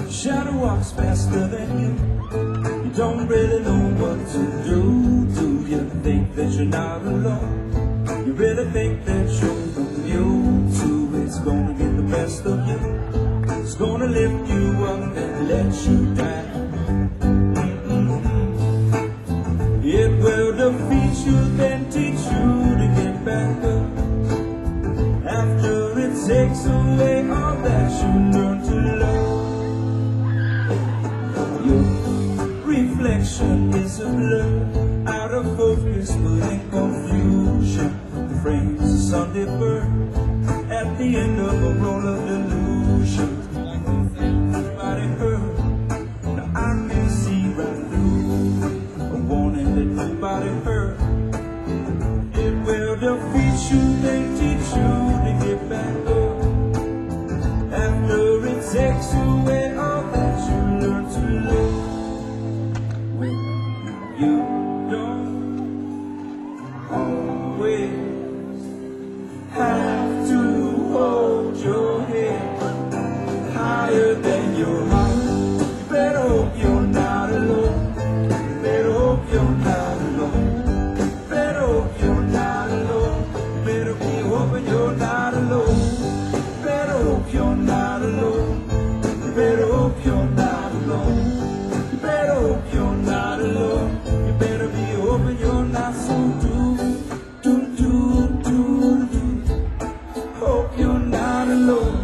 Shadow walks faster than you. You don't really know what to do. Do you think that you're not alone? You really think that you're immune to it's gonna get the best of you. It's gonna lift you up and let you down. It will defeat you, then teach you to get back up. After it takes away all that you learn to love. Your reflection is a blur, out of focus but in confusion. The frames a Sunday bird at the end of a roll of delusion. Nobody heard, now I can see right through a warning that nobody heard. It will defeat you, then teach you to get back up. After it takes away all that you learn to love. When you don't always have to hold your head higher than your heart. You better hope you're not alone. You better hope you're not alone. You better hope you're not alone. You better be hoping you're not alone. You better hope you're not alone. You better hope you're not alone. You better hope you're not alone. You better be hoping you're not so hope you're not alone.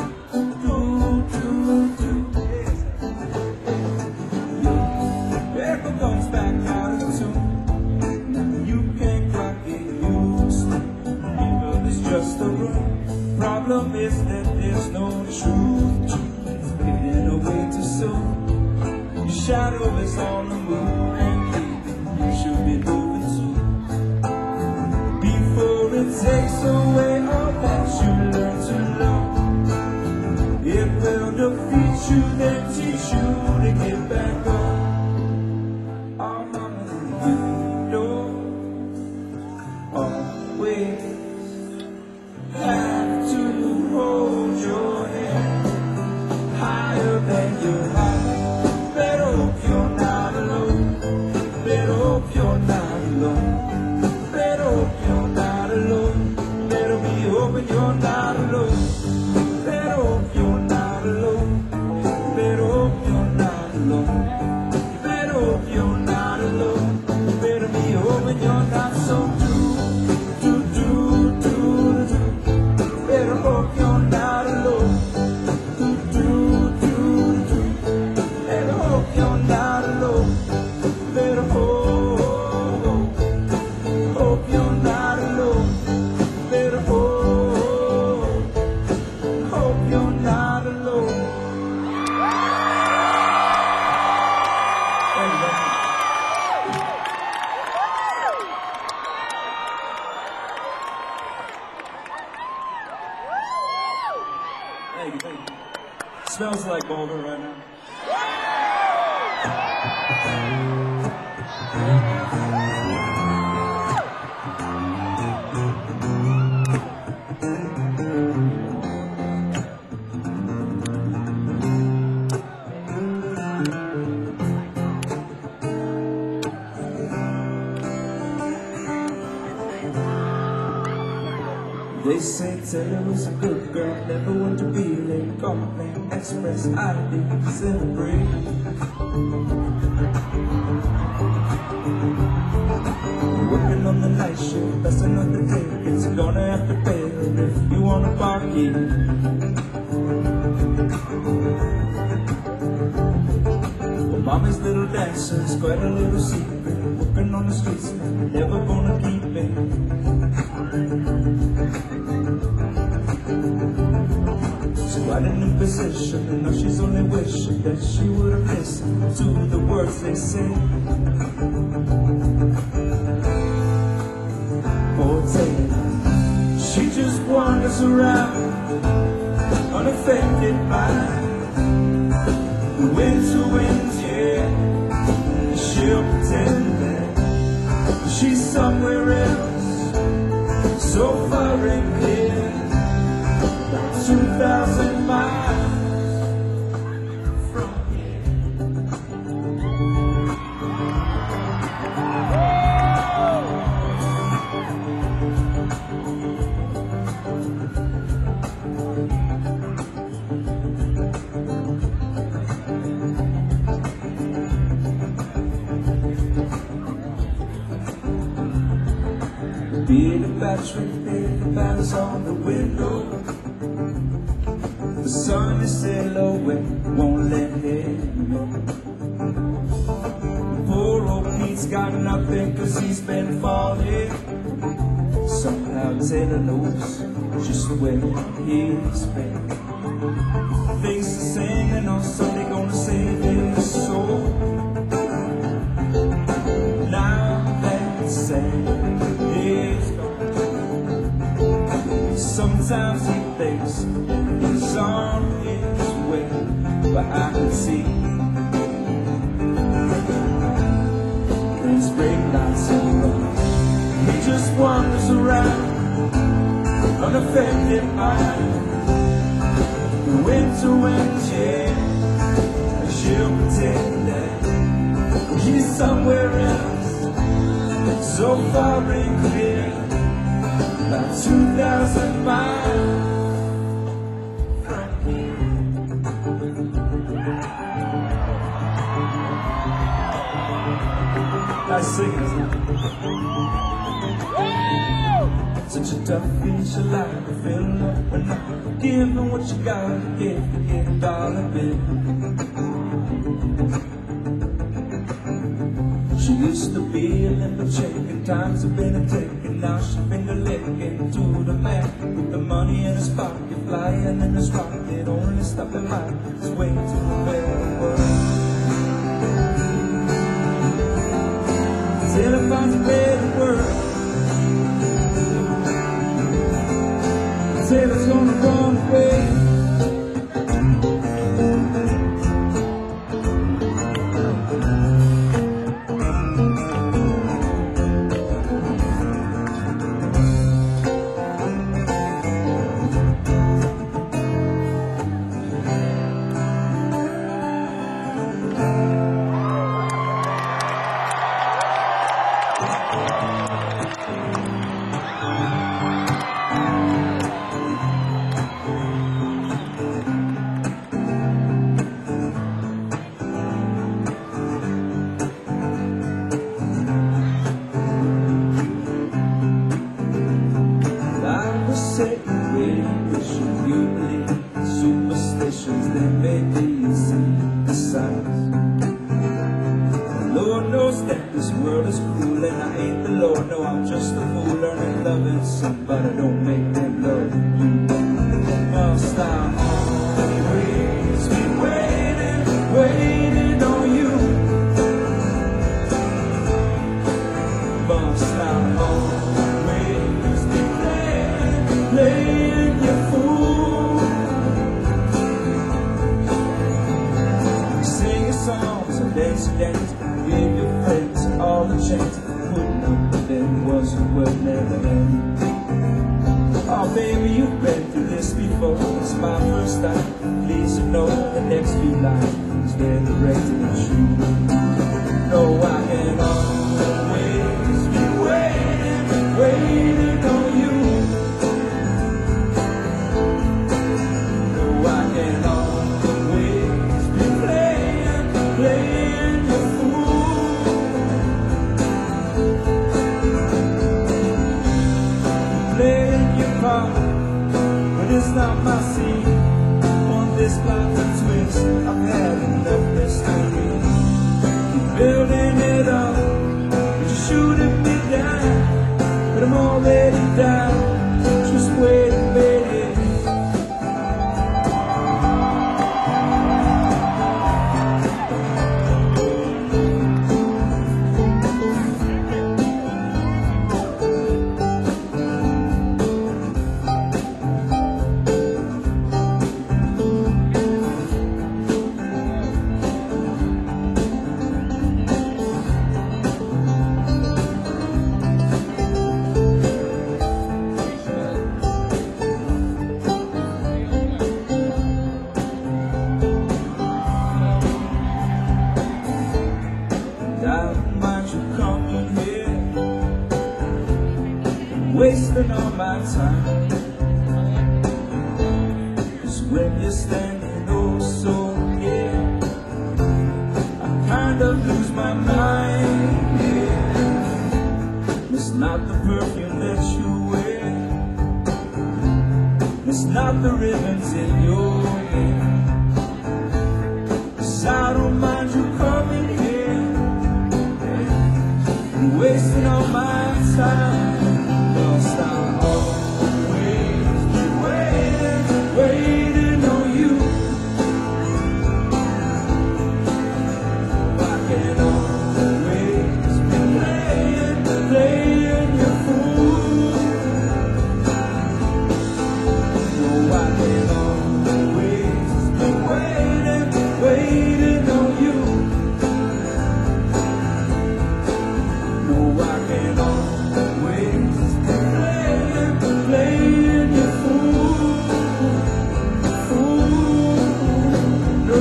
Your echo comes back out of tune. You can't quite get used to evil is just a room. Problem is that there's no truth. It's fading away too soon. Your shadow is on the moon, and you should be moving soon. Before it takes away all that you learn to love, it will defeat you, then teach you to get back up. Oh, mama, you don't always have to hold your head higher than your heart. Better hope you're not alone. Better hope you're not alone. Better hope you're not alone. Better be hoping you're not alone. Better hope you're not alone. Better hope you're not alone. Better hope you're not alone. Better be hoping you're not so Better hope you're not alone. Better hope you're not alone. Better hope you're not alone. Better hope you're not alone. Thank you, thank you. Smells like Boulder right now. They say Taylor was a good girl, never want to be late. Complain, express, ID, celebrate. Working on the night shift, that's another day. It's gonna have to pay her if you wanna party. Well, mommy's little dancer's quite a little secret. Working on the streets, never gonna keep it. She's quite a new position, and now she's only wishing that she would have listened to the words they say. Poor Taylor, she just wanders around, unaffected by the winter winds, yeah. She'll pretend that she's somewhere else, so far and clear, 2,000 miles hear the battery, the battles on the window. The sun is still low and won't let him know. Poor old Pete's got nothing 'cause he's been falling. Somehow Taylor knows just where he's been. Things are singing on Sunday, gonna save his soul. Now that sad is gone. Sometimes he thinks he's on his way, but I can see his brake lights are on. He just wanders around, unaffected by the winter and the chill. And she'll pretend that he's somewhere else, so far and clear, about 2,000 miles from here. I sing it. Such a tough piece of life to fill up and not giving what you gotta give to get a dollar bill. She used to be a limber chick, and times have been a ticking. Now she finger licking to the man with the money in his pocket, flying in his rocket. Only stopping by his way to a better world. Till he finds a better world. Taylor's gonna run away. Superstitions that make you see the signs. The Lord knows that this world is cruel, and I ain't the Lord. No, I'm just a fool learning loving somebody. Don't make them love you. Must I always be waiting, waiting on you? Must I always be playing, playing your fool? Songs and dance and dance, give your friends all the chance. Putting up with them wasn't worth never end. Oh baby, you've been through this before. It's my first time. Please know the next few lines is directed at you. No, I can always be waiting, waiting on you. No, I can always be playing your fool. Playing your part, but it's not my scene. On this plot and twist, I've had enough mystery. Keep building it up, but you're shooting me down. But I'm already down, just waiting, baby. Wasting all my time, 'cause when you're standing oh so near, I kind of lose my mind, yeah. There's not the perfume that you wear, it's not the ribbons in your hair. 'Cause I don't mind you coming here and wasting all my time. Lost, I'll always be waiting, waiting on you. I can always be playing, playing your fool. No, I can always be waiting, waiting on you. No, I can always be playing, playing your fool, fool. No.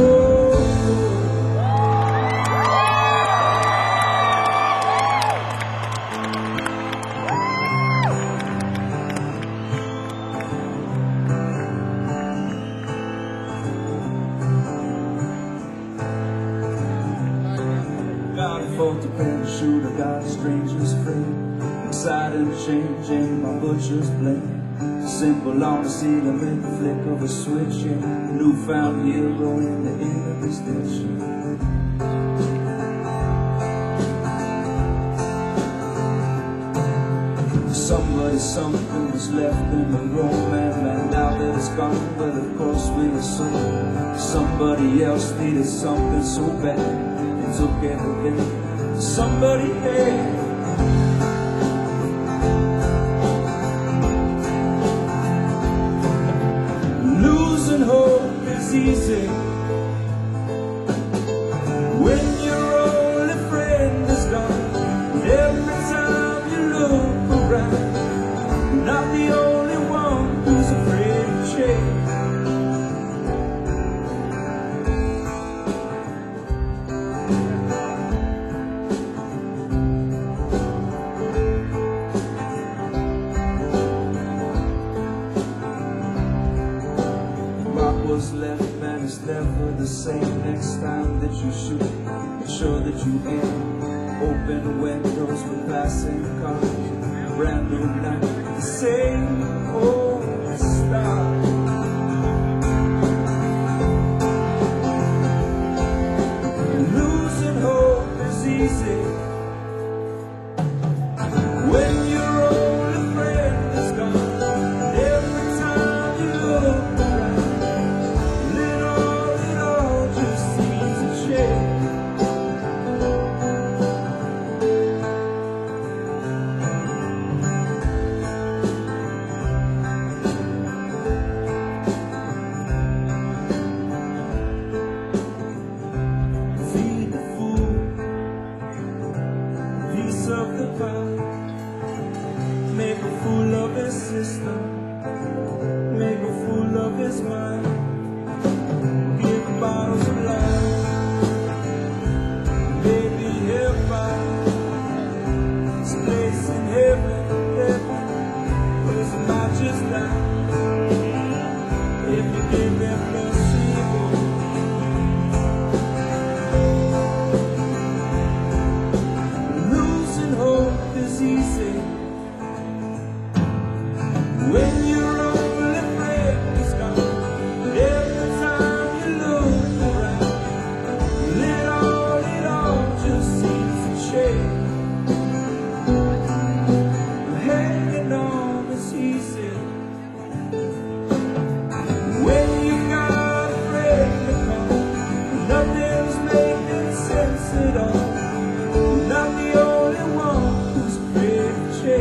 Got a fault to pay the shooter, got a stranger's friend, exciting change in my butcher's blade. Simple on the ceiling with the flick of a switch, yeah. Newfound hero in the end of this ditch. Somebody, something was left in the room, and now that it's gone, well, of course we assume somebody else needed something so bad, they took everything somebody had. Losing hope is easy when your only friend is gone. Every time you look around, you're not the only one who's afraid to change. What was left, man, is never the same. Next time that you shoot, make sure that you aim. Open windows with passing cars, brand new night, the same old style. Losing hope is easy when your only friend is gone. Every time you look around, it all just seems to change. Feed the fool a piece of the pie. Make a fool of his system, make a fool of his mind. Give bottles of life, maybe he'll find his place in heaven, heaven, but it's not just that. If you give him placebo, losing hope is easy when your only friend is gone. Every time you look around, it all just seems to change. Hanging on is easy when you got a friend to call. Nothing's making sense at all. You're not the only one who's afraid to change.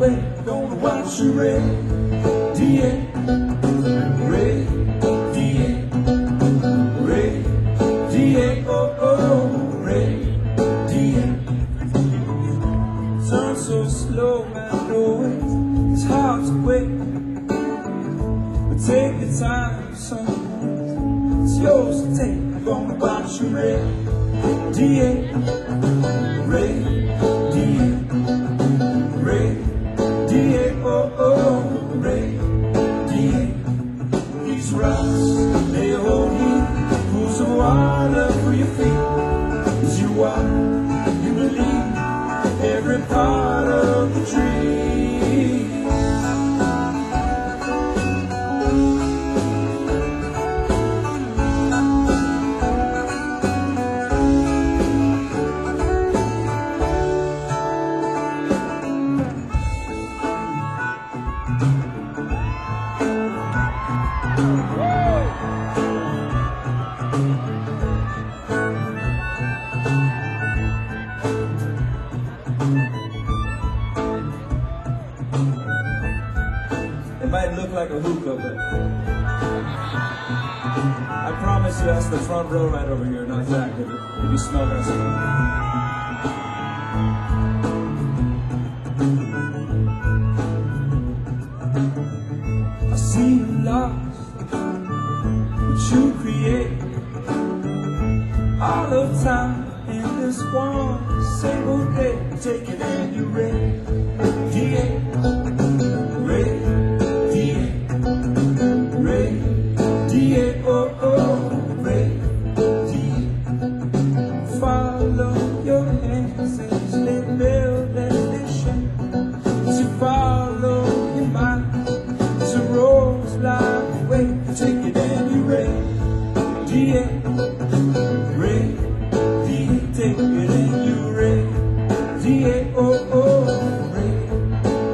red, gonna watch you red. D.A. Red, D.A. Red, D.A. Oh, oh, red, D.A. Turn so slow, I know it's hard to wait, but take your time, son. It's yours to take. I'm gonna watch you red, D.A. Red, D.A. Red, D.A. Oh, oh, red, D.A. These rocks, they hold you, pools of water for your feet. As you walk, you believe every part of the tree. It might look like a hookah, but I promise you that's the front row right over here, not exactly. If you smell that stuff. I see you lost, but you create all of time in this one single day. Take it and you're ready. D.A. Ready. D.A. Ready. D.A. Oh, oh, ready. D.A. Follow your hands as they build and they shake. As you follow your mind, as the roads lie away. Take it and you're ready. D.A. Ready. D.A. Take it and you're ready. D.A. Oh, oh, ready.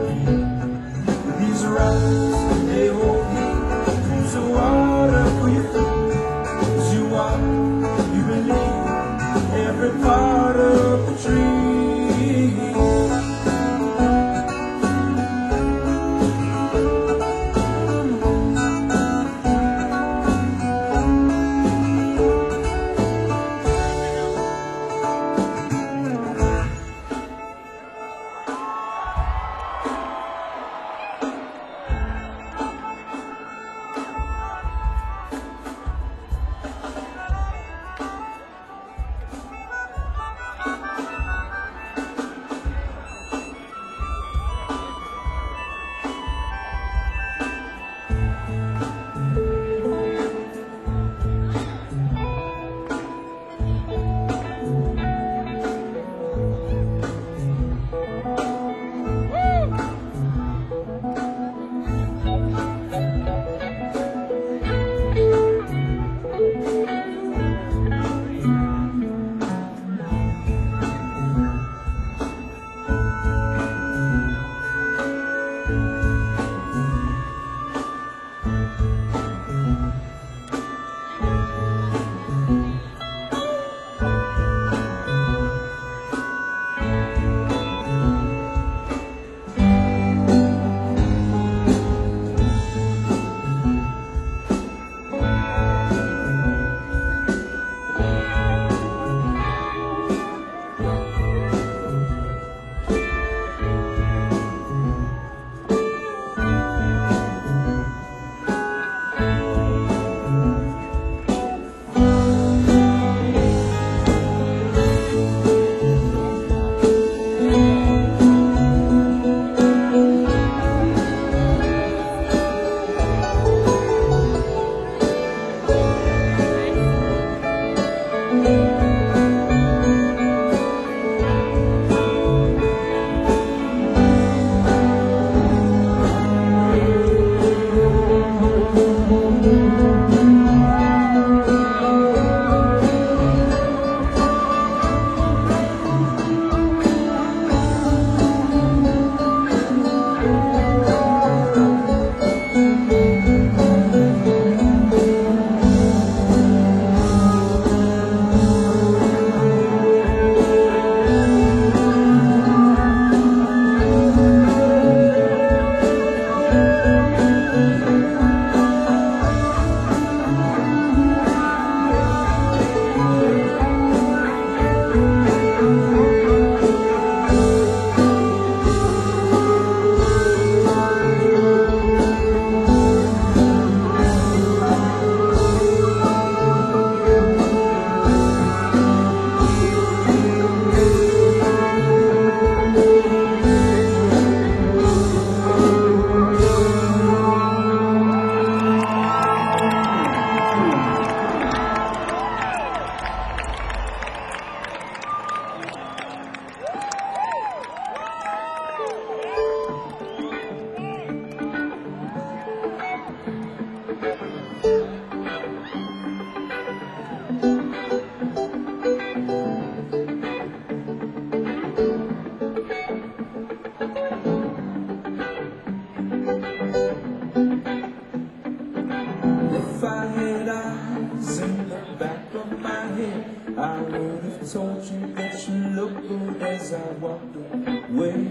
told you that you look good as I walked away.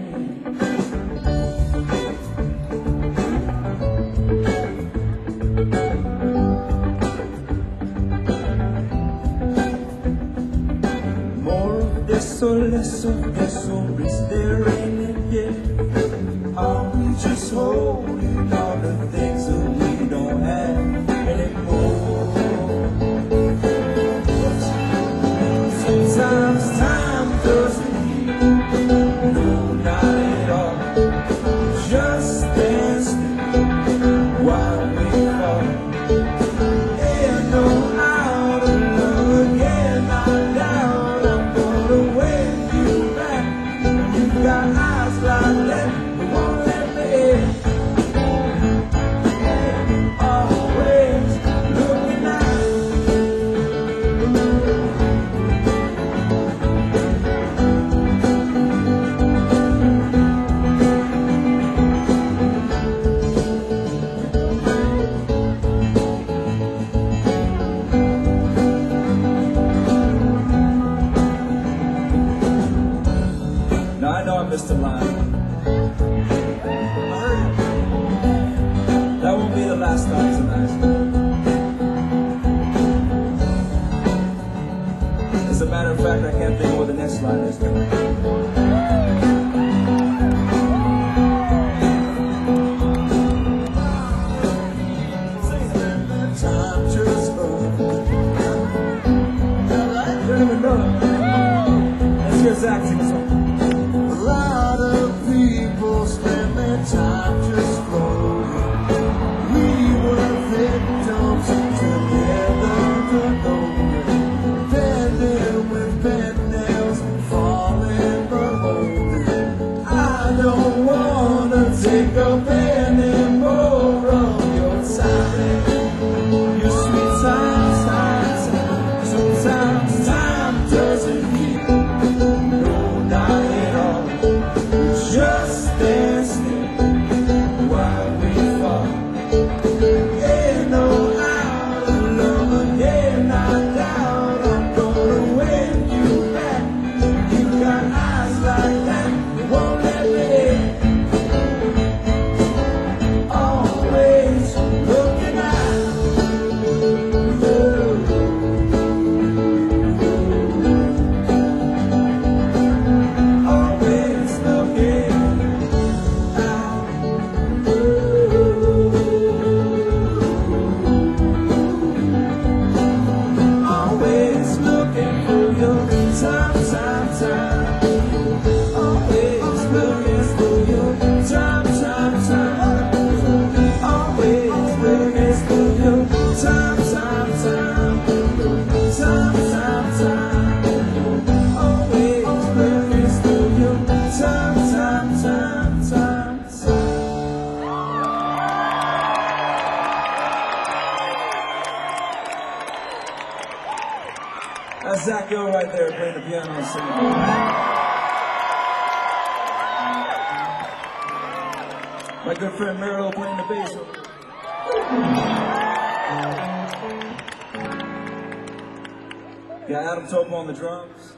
More of this or less of this, or is there any yet? Are we just holding all the things that we don't have anymore? Sometimes time doesn't heal, no, not at all. Just stand still while we fall. Ain't no out of love again, I'm down. I'm gonna win you back. You got eyes like that, but won't let me in. Always looking out. Now I know I missed a line. I heard it. That won't be the last time tonight. As a matter of fact, I can't think of what the next line is. Time just you don't even know that. Let's hear Zach sing a song. A lot of people spend their time just floating. We were victims together, bending with pen nails, falling but holding. I don't wanna take up any more of your time, your sweet time. Sometimes time doesn't heal, no, not at all. Just stand still while we fall. Ain't no out of love again, not down. I'm gonna win you back. You got eyes like that, you won't let me in. Always looking out. Always looking out. Always looking for your time. Always looking for your time. Always looking for your time. Always looking for your time. That's Zach Gill right there playing the piano and singing. My good friend Meryl playing the bass. Got Adam Topo on the drums.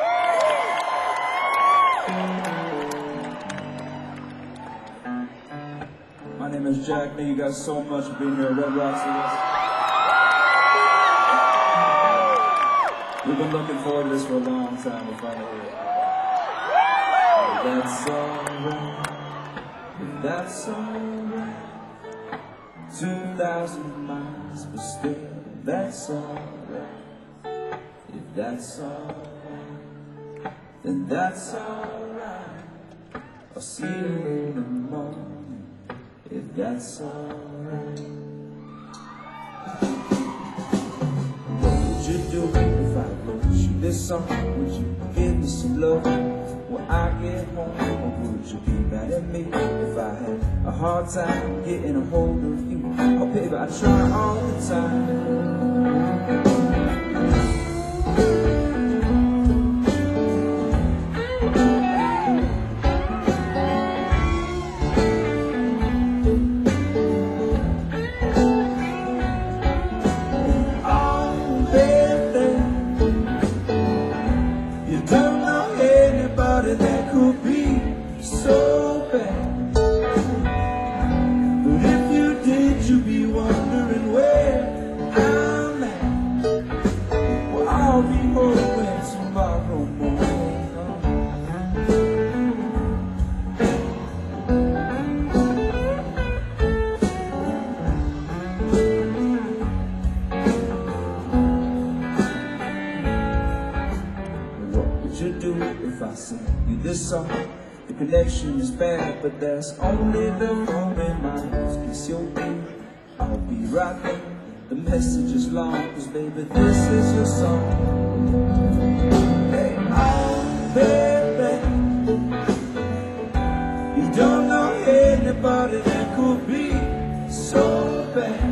My name is Jack. Thank you guys so much for being here at Red Rocks with us. We've been looking forward to this for a long time. We're finally here. That's alright. That's alright. 2,000 miles, but still, that's alright. If that's alright, then that's alright. I'll see you in the morning. If that's alright. What would you do if I wrote you this song? Would you give me some love when I get home? Or would you be mad at me if I had a hard time getting a hold of you? Oh baby, I try all the time. song. The connection is bad, but that's only the phone reminds. Kiss your ear, I'll be right there. The message is long, 'cause baby, this is your song. Hey, oh baby, you don't know anybody that could be so bad.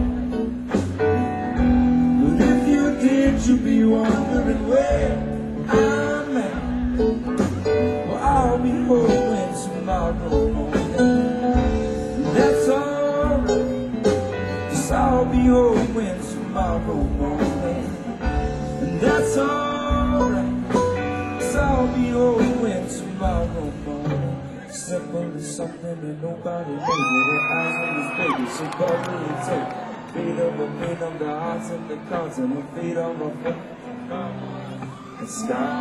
But if you did, you'd be wondering where I'm at. Well, I'll be home tomorrow morning. That's alright, 'cause I'll be home tomorrow morning. And that's alright, 'cause I'll be home tomorrow morning. Simple as something that nobody knows. With eyes on his baby, so cover and take. Feet over feet on the hearts and the cards, and the feet on my foot. The sky.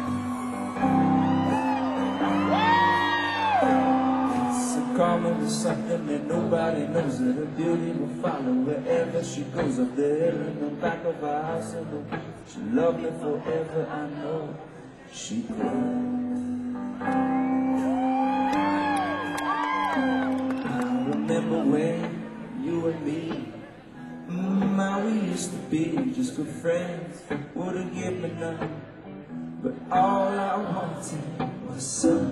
Common is something that nobody knows, that the beauty will follow wherever she goes. Up there in the back of her house, and she loved me forever, I know she could. I remember when you and me, how we used to be just good friends, wouldn't give me none, but all I wanted was some.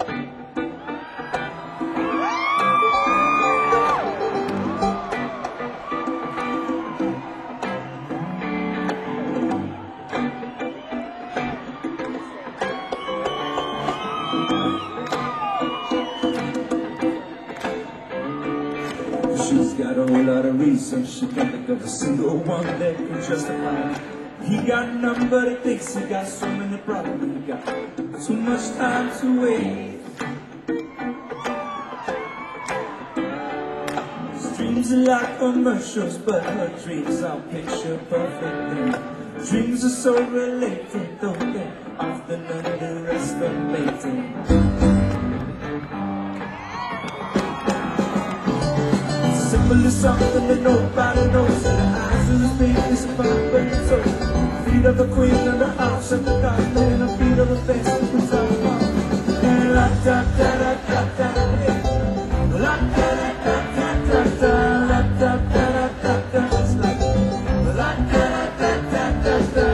She's got a whole lot of reasons, she can't think of a single one that can justify it. He got none but he thinks he got so many problems, he got too much time to wait. His dreams are like commercials, but her dreams are picture perfect. Dreams are so related, though they're often underestimated. Simple as something that nobody knows. The eyes of the baby is fine, but it's over. Feet of the queen of the house and the garden, and the feet of the face that puts out the mouth. La da da da da da, la da da da da da da, la da da da da. It's like la da da da da da.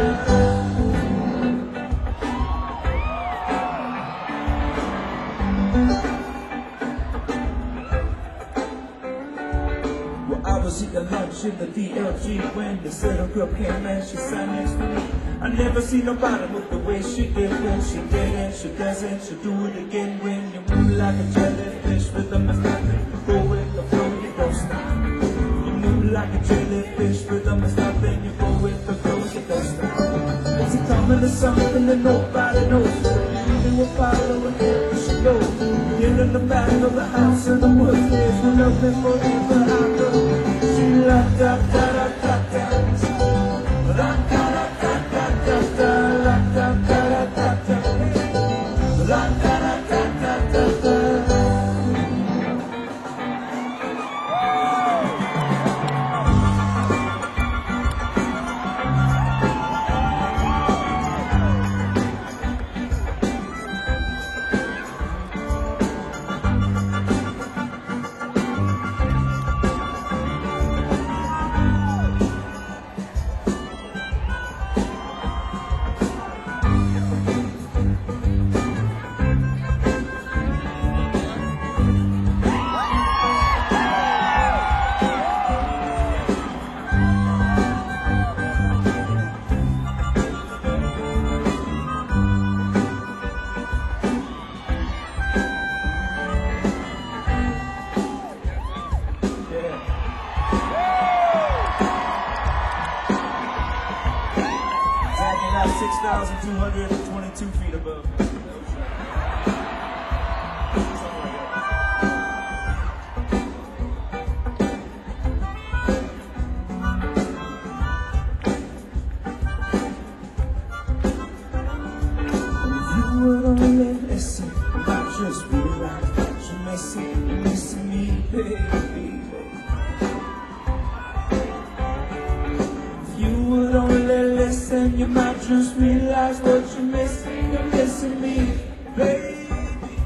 Well, I was eating lunch in the DLG when this little girl came and she sat next to me. I never see nobody move the way she did when she did and she doesn't. She'll do it again when you move like a jellyfish with a nothing. Go with the flow, you don't stop. You move like a jellyfish with a nothing. You go with the flow, you don't stop. It's a common to something that nobody knows. You will follow wherever she goes. You're in the back of the house in the woods. There's no nothing for you but I know. She locked da da da da da. La da da da da da da. La da da da da da. La da da da da da da. Zagging out 6,222 feet above. If you would only listen, not just realize that you're missing me, baby. Would only listen, you might just realize what you're missing me, baby.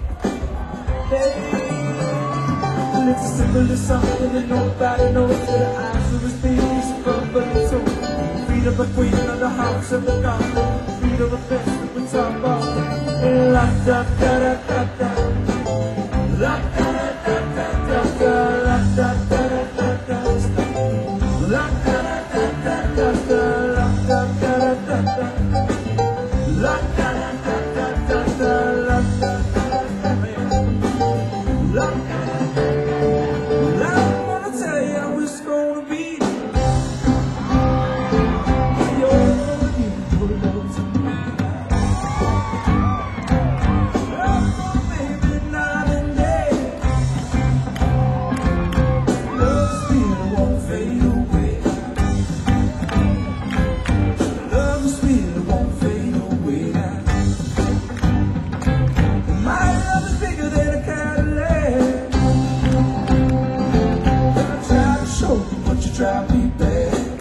It's as simple as something that nobody knows. The eyes of his babies above but so feet of a queen of the house of the garden, feet of a best of the top of la da da da da da la da da da da da la da da da da la da da da da da la da da da da la da da da da da la da da da da. Try me bad.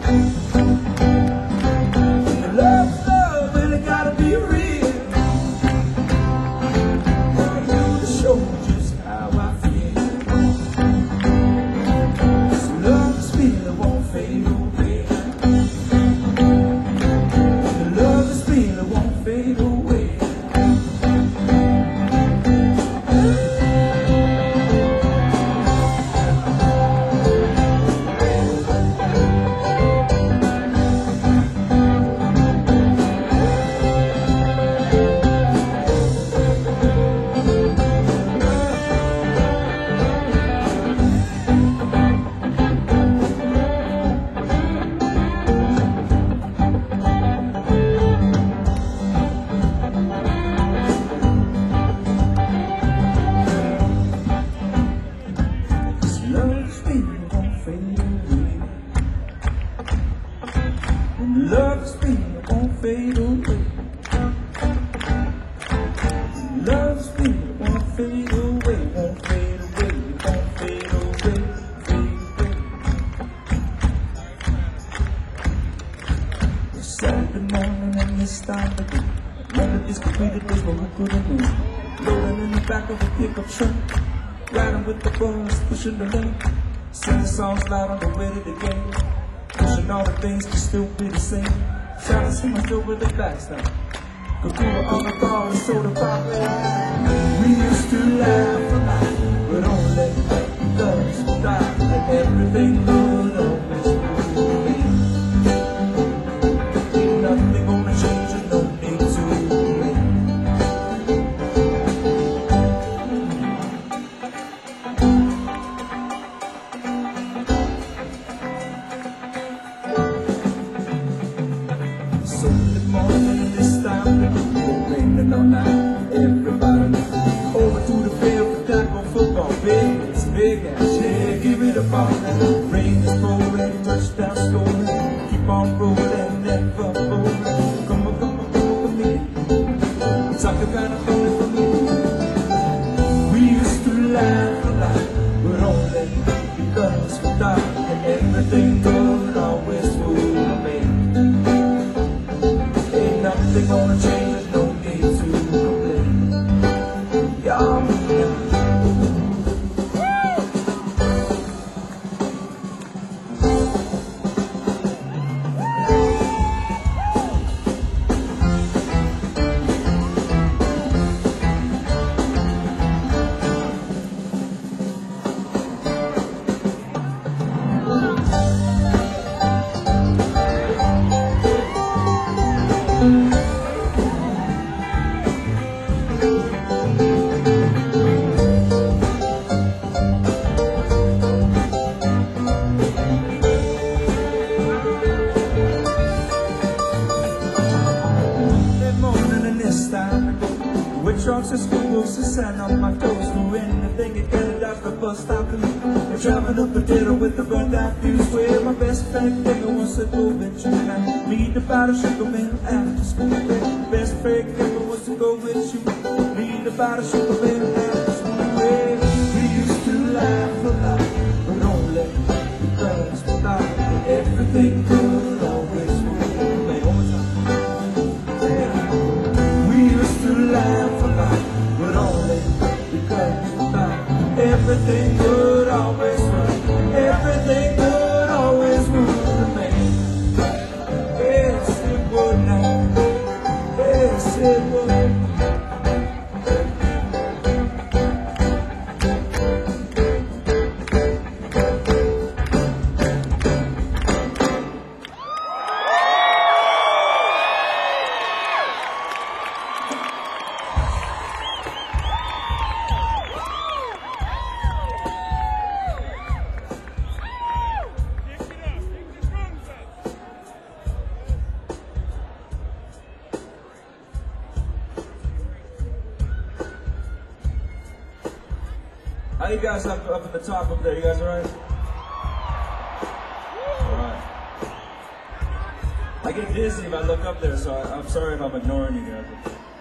Love, really gotta be real. For you to show just how I feel. So love is real, it won't fade away. The love is real, it won't fade away. Love is real, it won't fade away. Love is real, it won't fade away, won't fade away, it won't fade away, fade away. It's Saturday morning and it's time to go. Melodies completed, there's no who couldn't move. Loading in the back of a pickup truck, riding with the boys, pushing the luck. Singing songs loud on the way to the game. Pushing all the things to still be the same. Shouting so much over the backstop. Kakula on the bar and soda pop. We used to laugh a lot, but only because we died. And everything good always will be. Ain't nothing gonna change and no need to wait. Sunday morning and it's time to go. Raining all night, everybody over to the field for tackle football. Big, it's big ass, yeah, give it a ball. Rain is pouring, touchdown scoring. Keep on rolling, never folding. Come on, come on, come on for me. Soccer kind of funny for me. We used to laugh a lot, but only because we thought that everything good always would remain. Nothing gonna change, there's no need to complain. Yeah. With trucks and schools to sand on my toes. Do anything you can to dodge the bus stop to me. I'm driving a potato with the burnt out fuse. Where my best friend nigga wants to go with you. And meet the bottle sugar man after school. Best friend nigga wants to go with you. Meet the bottle sugar man after school. We used to laugh a lot, but only because we thought that everything good always would. Play one more time. We used to laugh a lot, but only because we thought everything good always would. Everything good always would remain. Yes, it would now. Yes, it would. How you guys up at the top up there? You guys all right? All right. I get dizzy if I look up there, so I'm sorry if I'm ignoring you guys.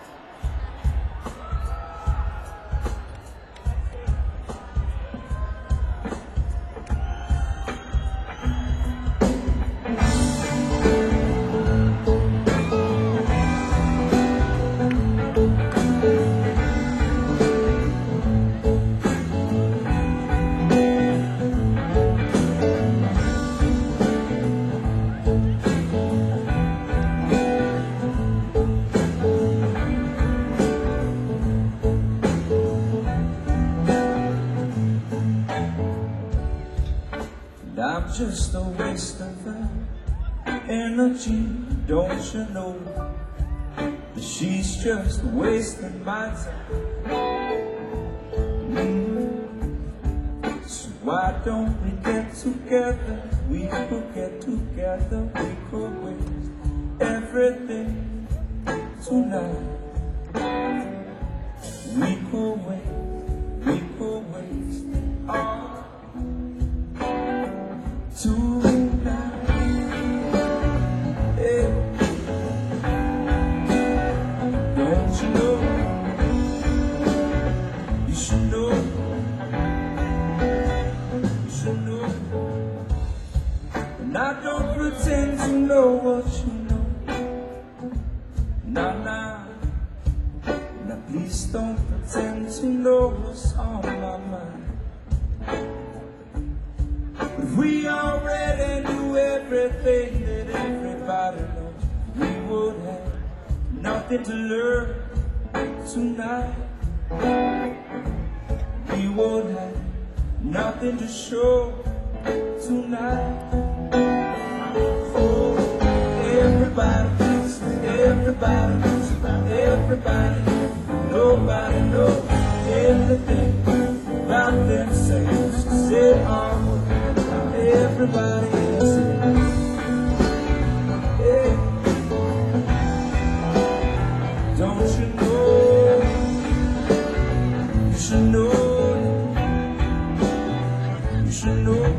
I'm just a waste of energy, don't you know that she's just wasting my time? So why don't we get together? We could get together, we could waste everything tonight. We could waste all tonight, yeah. Don't you know? You should know. You should know. And I don't pretend to know what you know. Nah, nah. Now please don't pretend to know what's on my mind. We already knew everything that everybody knows. We would have nothing to learn tonight. We would have nothing to show tonight. Oh, everybody knows, everybody knows about everybody. Nobody knows everything about themselves. 'Cause they are everybody else, yeah. Don't you know? You should know. You should know.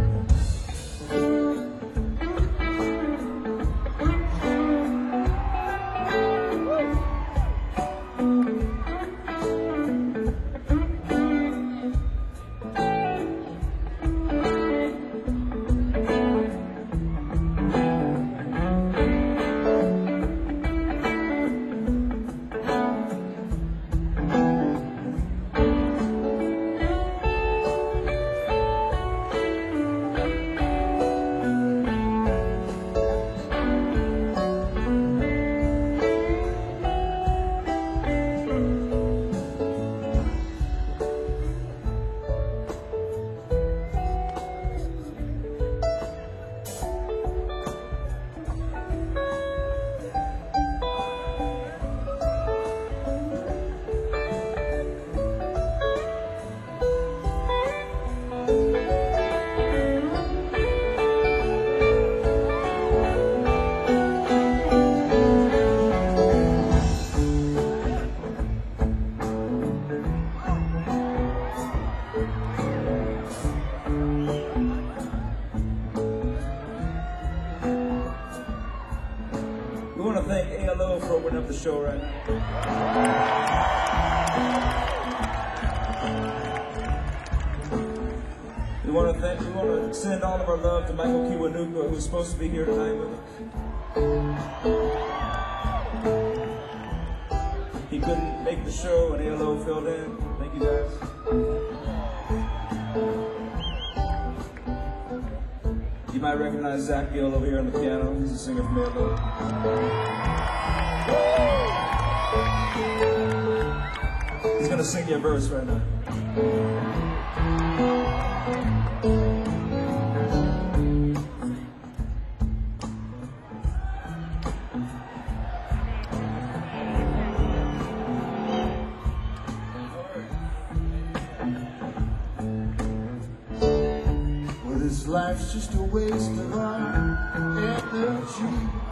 We want to thank ALO for opening up the show right now. We want to extend all of our love to Michael Kiwanuka, who's supposed to be here tonight with us. He couldn't make the show and ALO filled in. Thank you guys. You might recognize Zach Gill over here on the piano. He's a singer from Airboat. He's gonna sing you a verse right now. Well, this life's just a waste of our energy,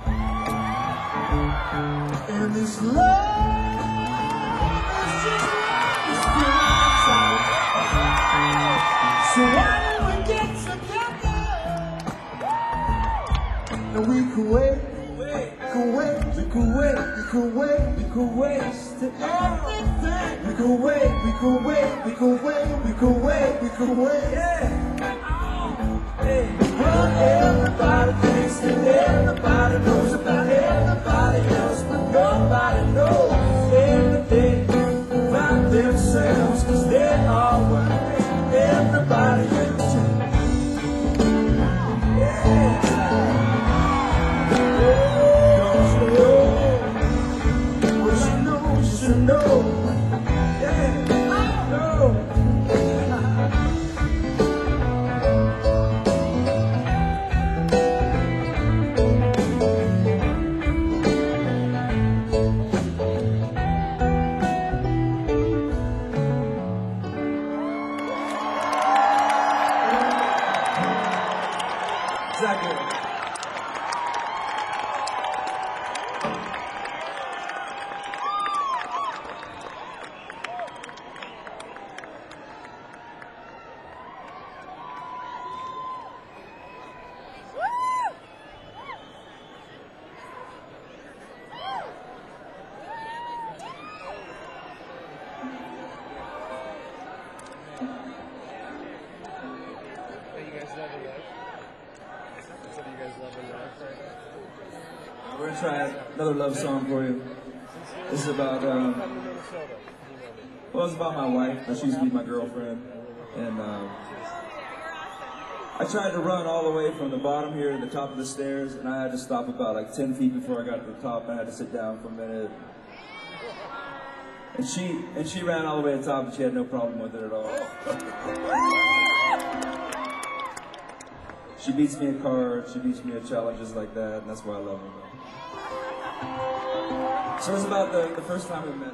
and this love is just wasting our time. So why don't we get together and we can wait, we can wait, we can wait, we can wait, we can waste everything. We can wait, we can wait, we can wait, we can wait, we can wait. Yeah. But everybody thinks that everybody knows about everybody else, but nobody knows everything about themselves, 'cause they are what everybody else. Yeah. Don't you know? Well, you know, you should know. Yeah, I know. Exactly. We're gonna try another love song for you. This is about, well, it's about my wife. She used to be my girlfriend. And I tried to run all the way from the bottom here to the top of the stairs, and I had to stop about like 10 feet before I got to the top. I had to sit down for a minute. And she ran all the way to the top, and she had no problem with it at all. She beats me at cards, she beats me at challenges like that, and that's why I love her. So it's about the first time we met.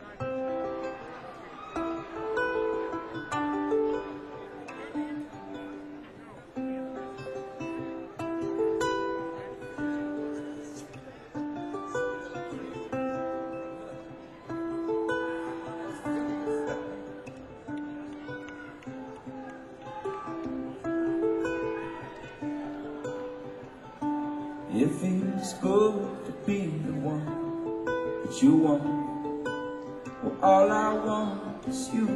It feels good to be the one that you want. Well, all I want is you.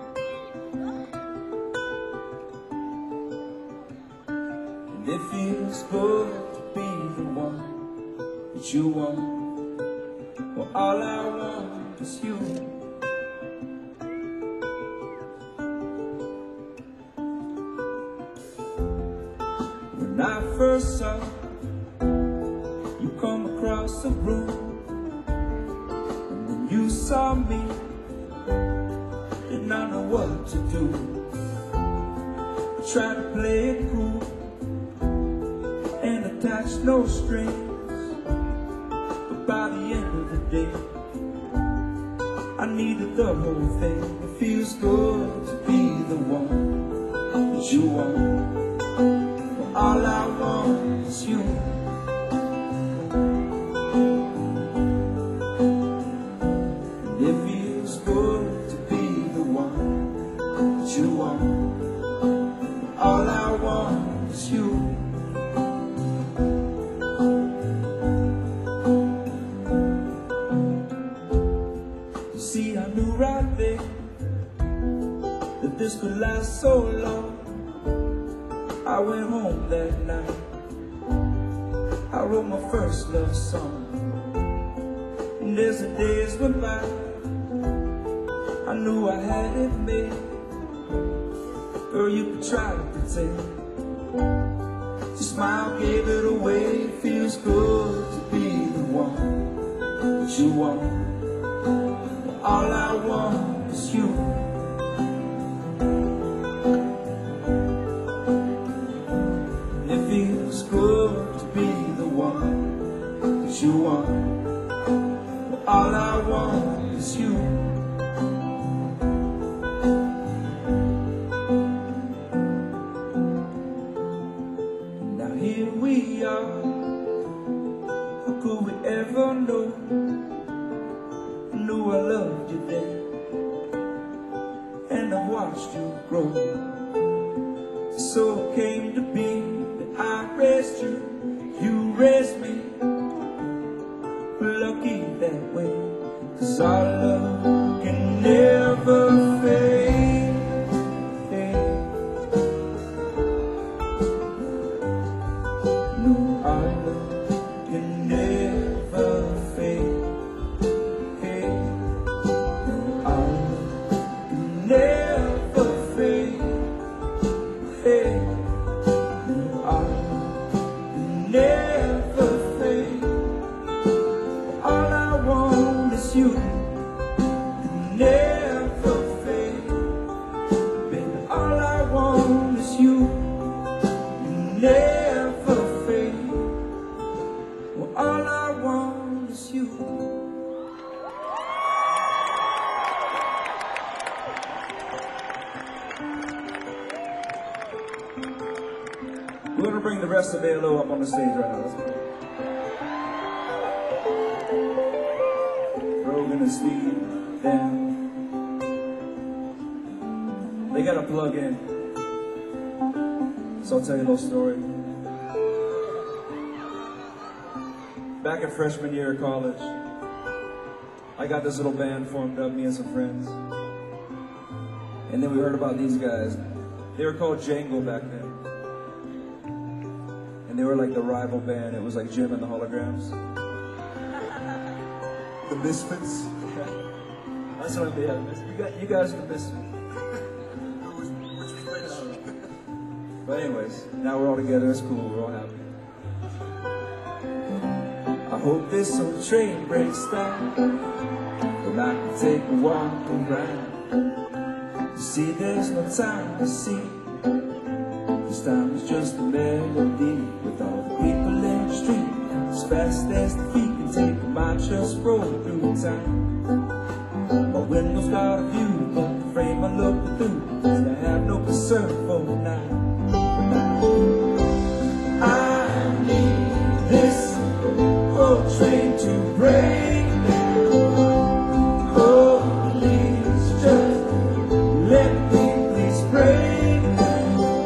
And it feels good to be the one that you want. Well, all I want is you. When I first saw you come across the room, and when you saw me, did not know what to do. I tried to play it cool and attach no strings, but by the end of the day, I needed the whole thing. It feels good to be the one that you want. Well, all I want is you. It feels good to be the one that you want. All I want is you. You see, I knew right there that this could last so long. I went home that night, I wrote my first love song. And as the days went by, I knew I had it made. Girl, you could try to pretend Your smile gave it away. Feels good to be the one that you want. All I want is you. It feels good to be the one that you want. All I want is you. Now here we are. How could we ever know? I knew I loved you then, and I watched you grow. So it came to be that I raised you, you raised me. Lucky that way, 'cause our love can never fade. No, our love can never fade. No, our love can never fade. No, our love can never fade. All I want is you, never fade. Baby, all I want is you, never fade. Well, all I want is you. We're gonna bring the rest of ALO up on the stage right now. Let's go. Rogan and Steve, them. They gotta plug in. So I'll tell you a little story. Back in freshman year of college, I got this little band formed up, me and some friends. And then we heard about these guys. They were called Django back then. And they were like the rival band. It was like Jim and the Holograms. The Misfits. That's what they have. You guys are the Misfits. But anyways, now we're all together. It's cool. We're all happy. I hope this old train breaks down, and I can take a walk around. You see, there's no time to see. This time is just a melody with all the people in the street. As fast as the feet can take them, I just roll through time. My windows got a view, but the frame I look through, and I have no concern for now. I need this whole train to break down. Oh, please just let me please break down.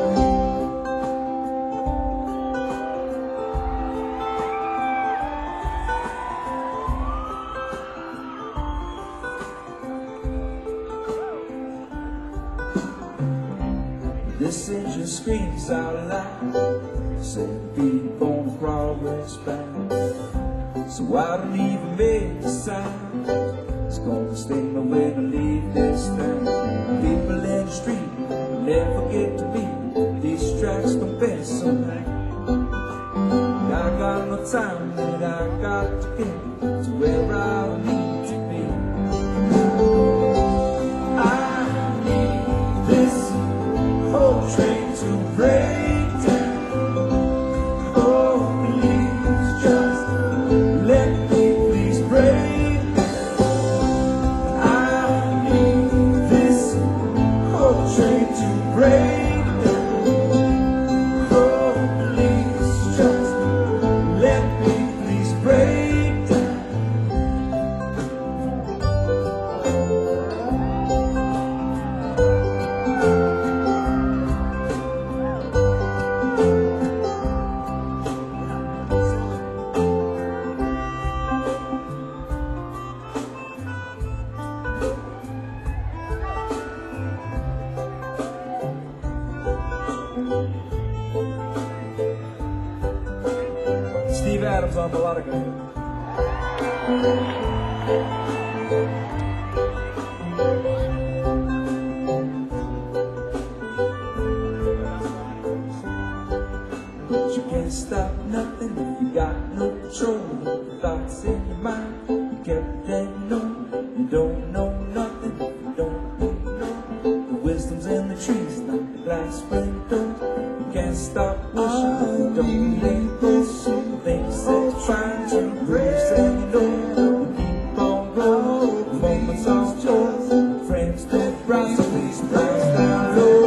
This engine screams out loud, saying people on the progress bound. So I don't even make a sound. It's gonna sting me when I leave this town. People in the street will never get to me. These tracks don't bend so high. I got no time that I got to get to where I need to be. I need this whole train to break down. Oh, please just let me please break down. I need this whole train to break down. Oh, please just let me please break down. Steve Adams on melodica. can't stop nothing if you got no control. The thoughts in your mind, you kept that known. You don't know nothing if you don't know. The wisdom's in the trees, not the glass window. You can't stop wishing, you don't let go. Things that trying to bruise and you know. You keep on going, the moments are yours. Friends that rise, please rise down low.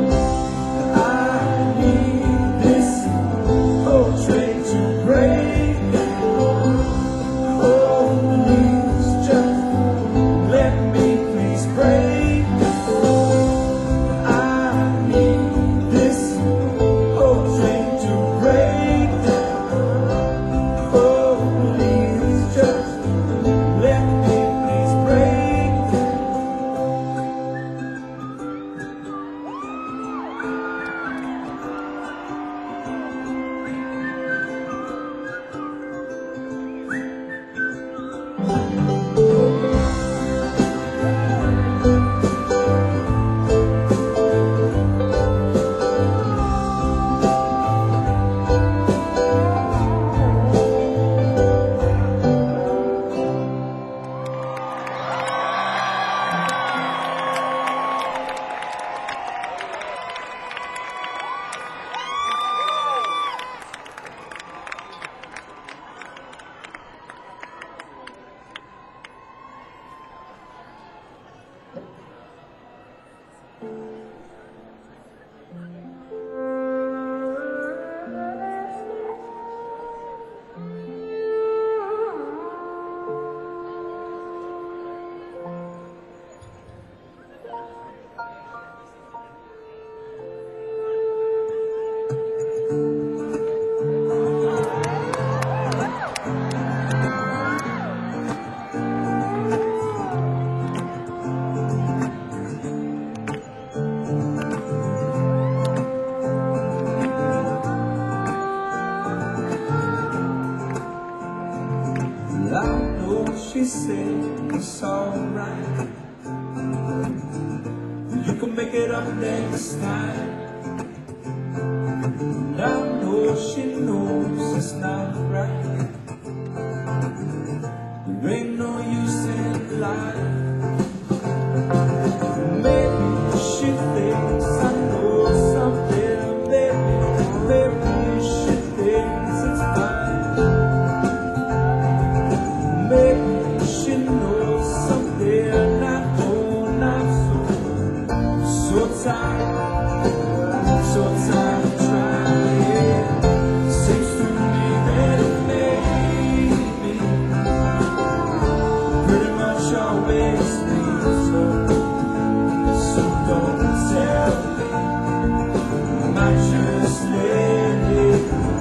She said it's alright. You can make it up next time. And I know she knows it's not right. There ain't no use in lying. Maybe she thinks I know something. Maybe she thinks it's fine. Maybe she knows something I know not so tired of trying. Seems to me that maybe pretty much always leaves her. So don't tell me, I might just let it go.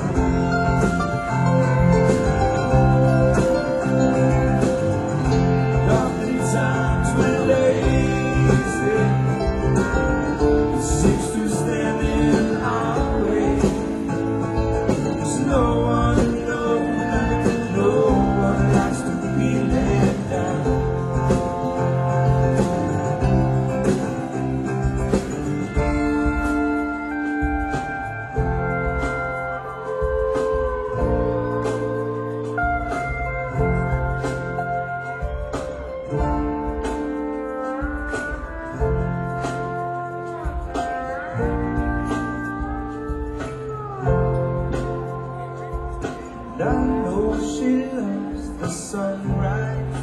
I know she loves the sunrise,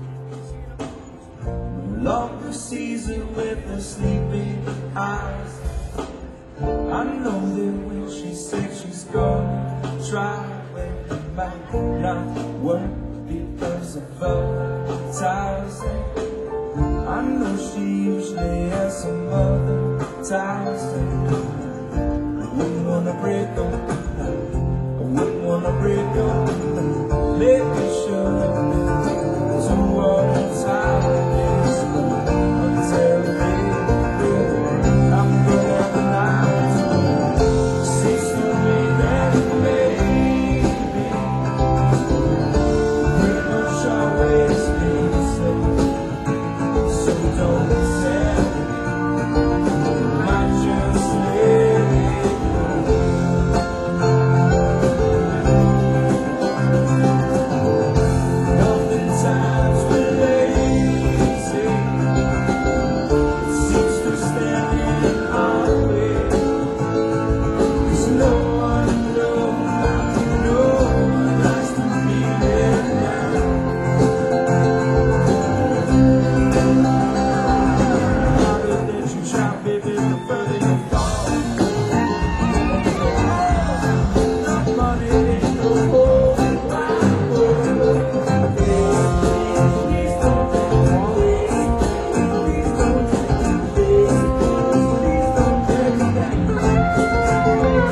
no longer sees it with her sleeping eyes. I know that when she said she's gonna try, well, it might not work because of other ties. I know she usually has some other ties. I wouldn't wanna break them. I wouldn't wanna break up, making sure to all the time is until I'm gonna have a night. Seems to me that maybe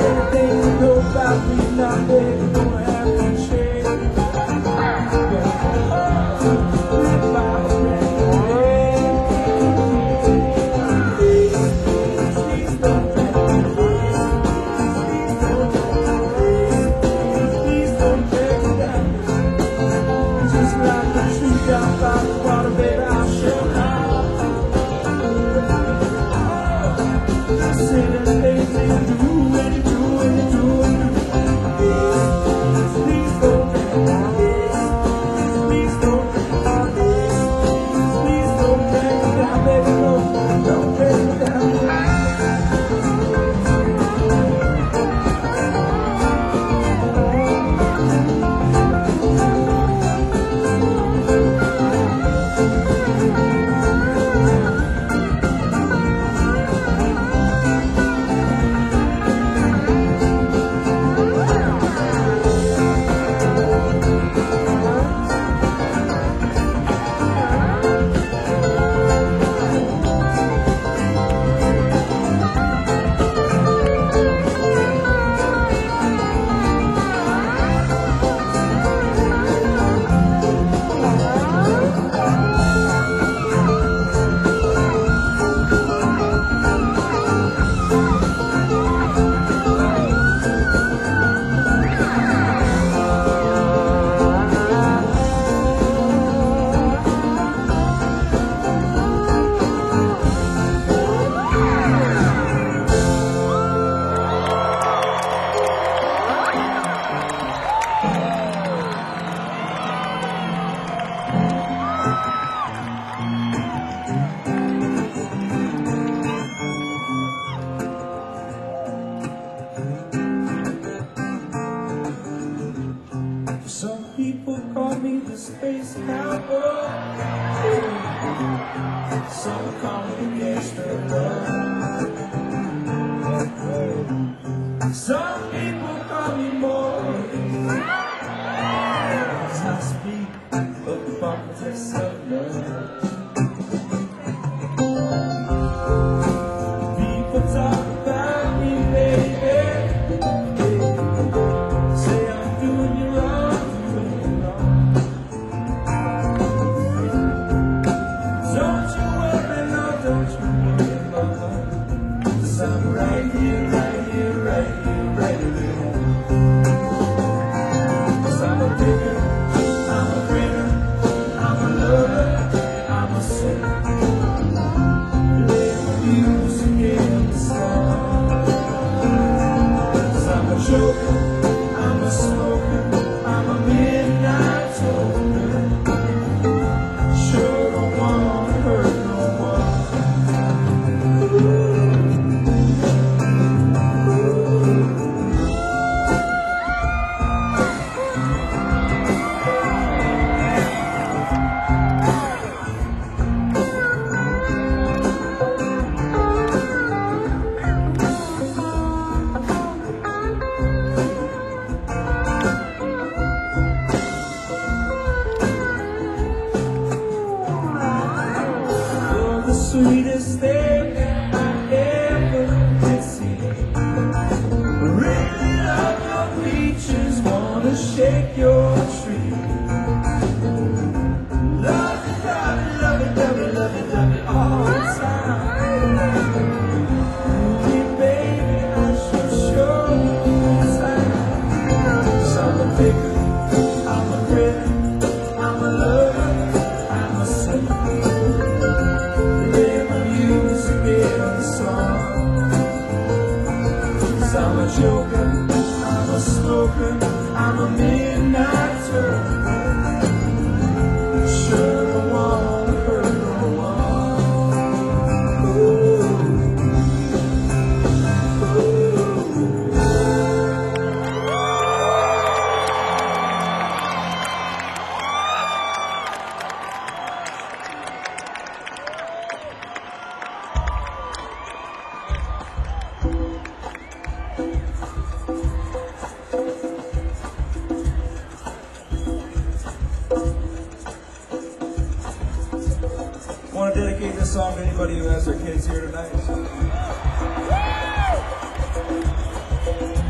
Everything you know about me now, baby, gonna have to change. Live by a brand new day. Please don't let me down. Please don't let me down. Just like the tree down by the water, baby, I'll show how. Say the things you do and you do and you do and you do. Please don't let me down. Please don't let me down. Please don't let me down, baby, no, don't let me down. Some people call me the space cowboy. Some call me gangster love. Some people call me Morris. As I speak of the politics of love. People talk about me, baby. Say I'm doing you wrong. Don't you worry, no, don't you worry, mama. 'Cause I'm right here, right here, right here, right here. 'Cause I'm a digger, I'm a grinner, I'm a lover, I'm a sinner. Lay my music in the song. 'Cause I'm a joker, I'm a smoker, I'm a midnight toker. Sure don't wanna hurt no one. You're the sweetest thing I ever did see. Really love your peaches, wanna shake your tree. Love it, love it, love it, love it, love it, love it all the time. Hey, baby, I should show you this time. 'Cause I'm a picker, I'm a grinner, I'm a lover, I'm a sinner. Lay my music in the song. 'Cause I'm a joker, I'm a smoker, I'm a midnight toker. Sure don't wanna hurt no one. I want to dedicate this song to anybody who has their kids here tonight.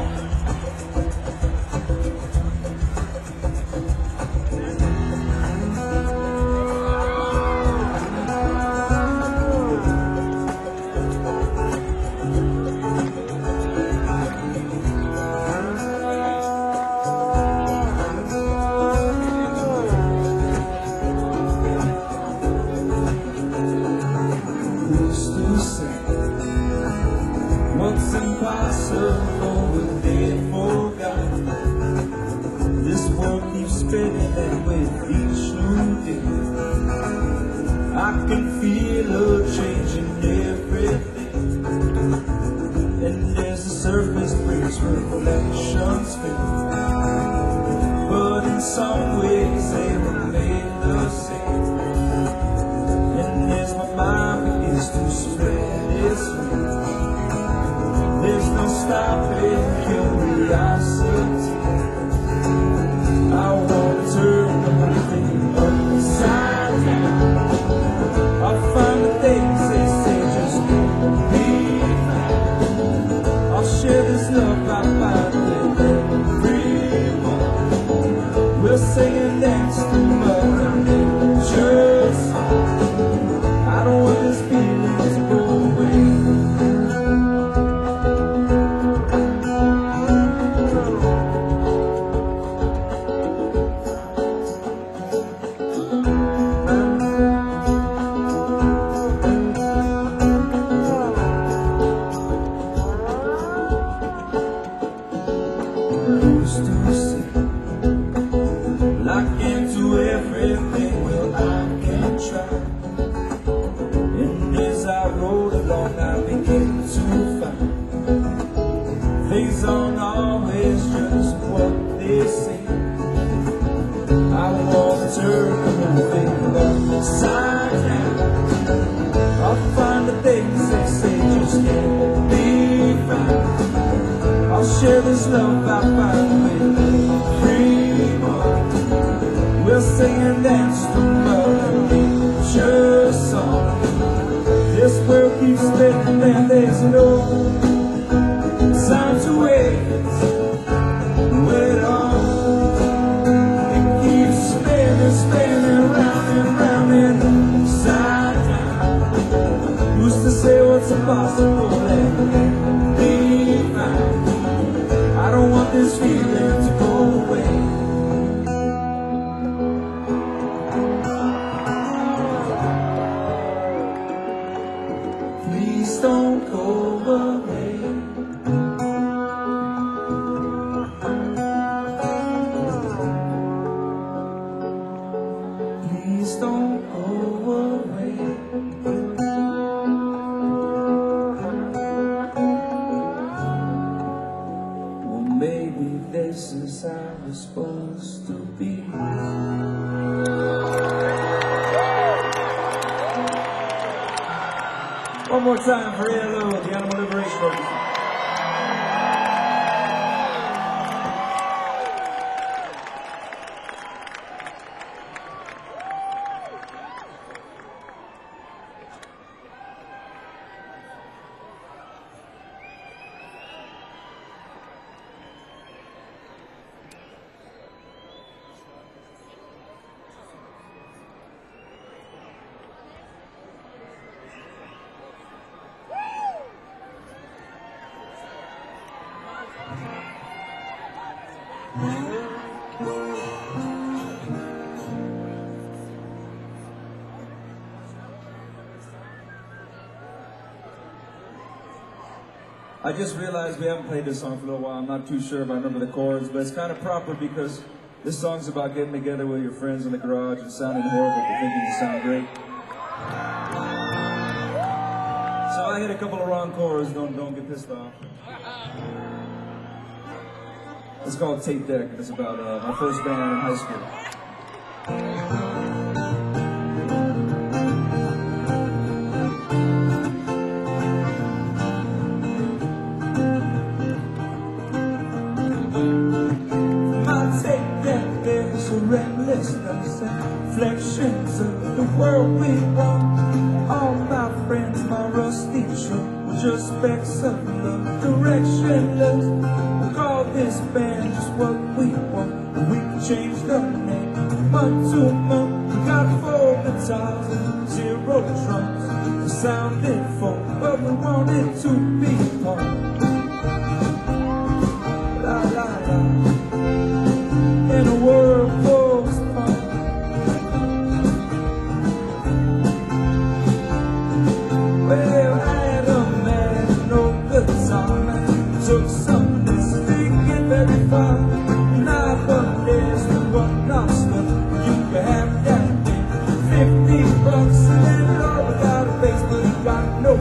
days reflections fade, but in some ways they remain the same. And as my mind begins to spread its wings, there's no stopping curiosity. I want to turn the whole thing upside down. I'll find the things they say just can't be found. I'll share this love I find with everyone. We'll sing and dance to Mother Nature's song. I don't want this feeling to go away. Lock into everything, well I can try. And as I roll along I begin to find things aren't always just what they seem. I want to turn the whole thing upside down. I'll find the things they say just can't be found. I'll share this love I find with everyone. We'll sing and dance to Mother Nature's song. This world keeps spinning and there's no time to wait. Wait on. It keeps spinning, spinning round and round and upside down. Who's to say what's impossible and be found? I don't want this feeling to go away. Please don't go away. Please don't go away. Well, maybe this is how it's supposed to be. One more time for ELO, the Animal Liberation Organization. I just realized we haven't played this song for a little while. I'm not too sure if I remember the chords, but it's kind of proper because this song's about getting together with your friends in the garage and sounding horrible but thinking you sound great. So I hit a couple of wrong chords, don't get pissed off. It's called Tape Deck, and it's about my first band in high school. Restlessness and reflections of the world we want. All my friends, my rusty truck, were just specks of love, directionless. We call this band just what we want. We can change the name month to month. We got 4 guitars and 0 drums. We sounded folk, but we wanted to be punk. La la la. In a world full of fun. Well, I had a man, no good song. Took some mystic and very far. Now but there's the one lost one. You can have that thing. $50 and all without a face, but he got no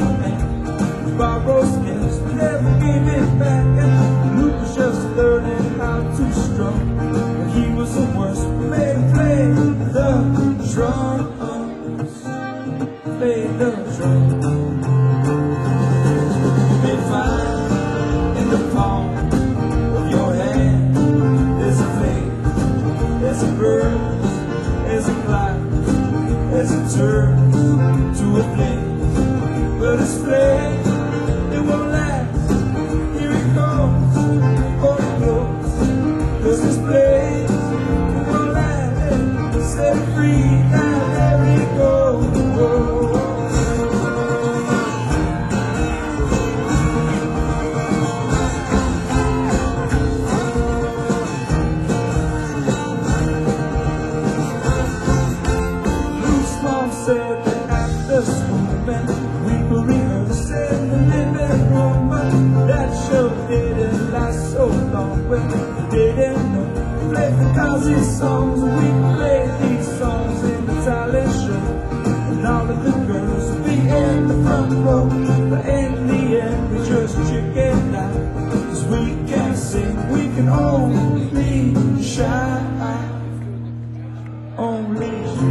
so long. Well, they didn't know. Play because these songs, we play these songs in the talent show. And all of the girls will be in the front row. But in the end, we just chicken out. Cause we can't sing, we can only shine. Only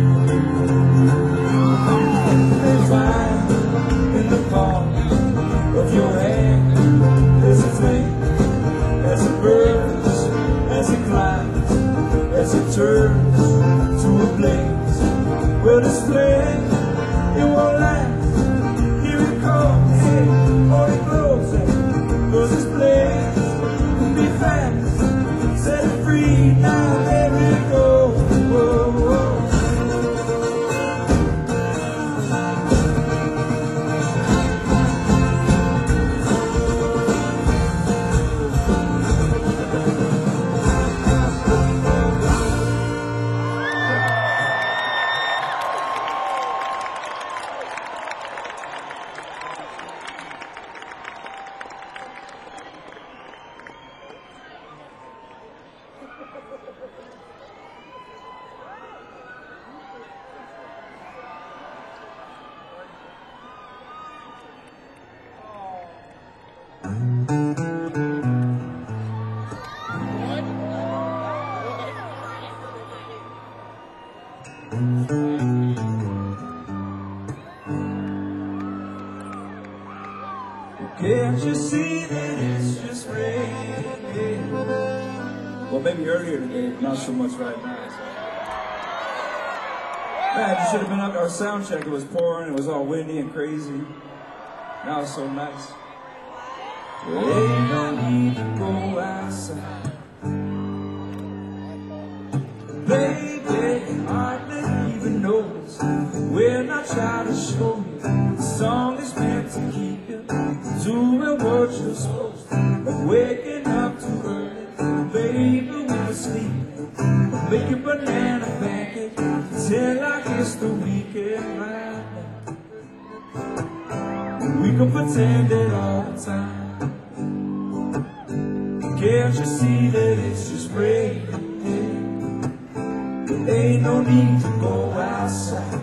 fine in the palm of your hand. There's a flame, as it burns, as it climbs, as it turns to a blaze. Well, this flame, it won't last. Here it comes, hey, or it glows. Cause this blaze will be fast. Set it free, now there it goes. Whoa, whoa. Can't you see that it's just raining? Well, maybe earlier today, but not so much right now. Man, you should have been up our sound check. It was pouring, it was all windy and crazy. Now it's so nice. There ain't no need to go outside. Baby, hardly even knows. We're not trying to show you. The song is meant to keep you doing what you're supposed to. Like waking up too early, baby, we were sleeping. Make a banana pancake, pretend like it's the weekend right now. We can pretend it all the time. Can't you see that it's just raining? There ain't no need to go outside.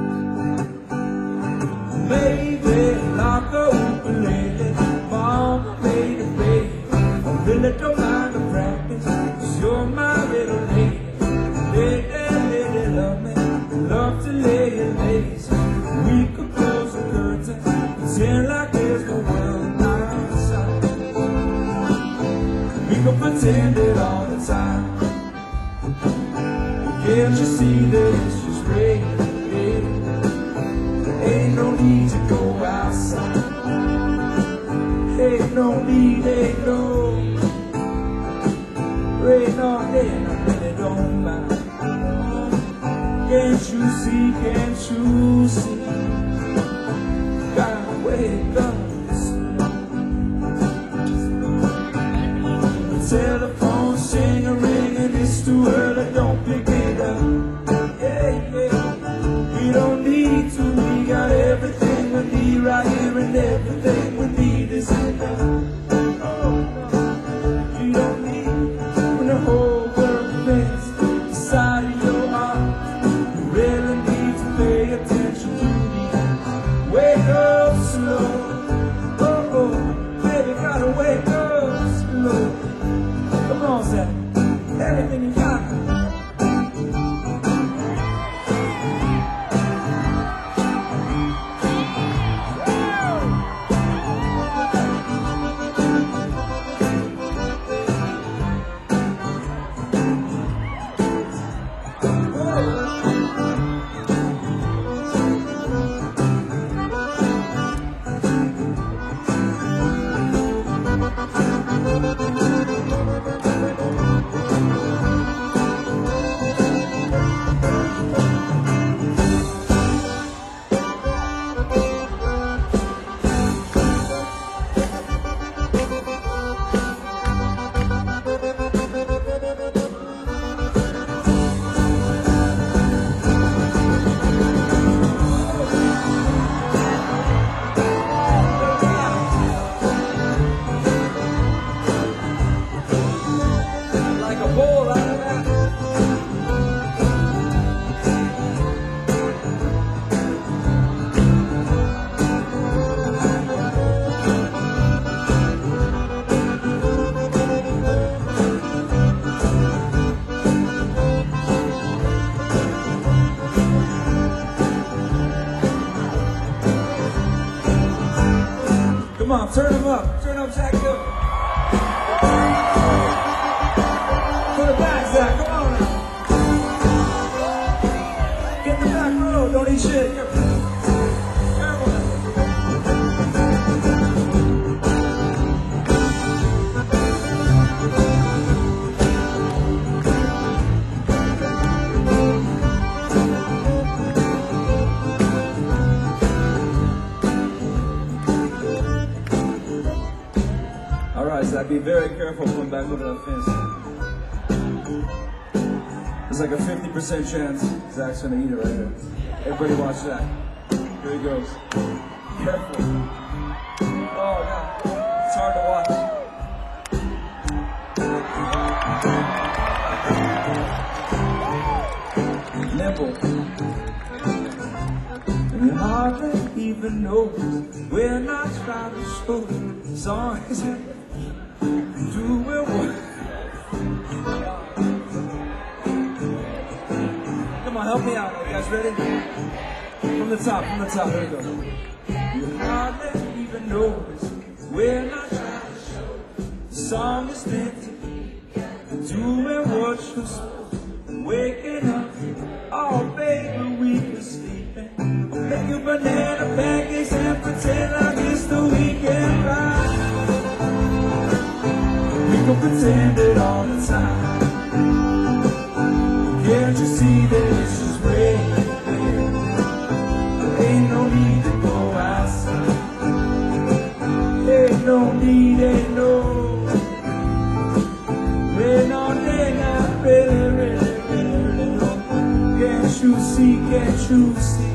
Baby, like a ukulele, mama made a baby. I really don't mind the practice, cause you're my little lady. Lady, love me, love to lay you lazy. We could close the curtain, pretend like there's no world outside. We could pretend it all the time. Can't you see that it's just raining? There ain't no need to go outside. Ain't no need, ain't no. Rain all day and I really don't mind. Can't you see, can't you see? Gotta wake up. The telephone sing a ring and it's too early, don't pick it up. Yeah, yeah. We don't need to, we got everything we need right here, and everything we need is enough. Oh, no. You don't need when the whole world bends inside of your heart. You really need to pay attention to me. Wake up slow. Oh, oh, baby, gotta wake up slow. Come on, Zach. Everything you got. turn them up. Turn up Zach Dillon. To the back, Zach, come on now. Get in the back row, don't eat shit. Careful. Alright, Zach, be very careful coming back over that fence. There's like a 50% chance Zach's gonna eat it right here. Everybody watch Zach. Here he goes. Careful. Oh, God. It's hard to watch. Nimble. And you hardly even know when I try to show songs. Do it what? Come on, help me out. Are you guys ready? From the top, here we go. You hardly even notice when I try to show the song is meant to be. Doing what you're supposed to. Waking up, oh baby, we can sleep in. Make a banana pancakes and pretend like it's the weekend ride. We can pretend it all the time. Can't you see that it's just raining? There ain't no need to go outside. Ain't no need, ain't no. Rain all day now, really, really, really, really low. Can't you see, can't you see?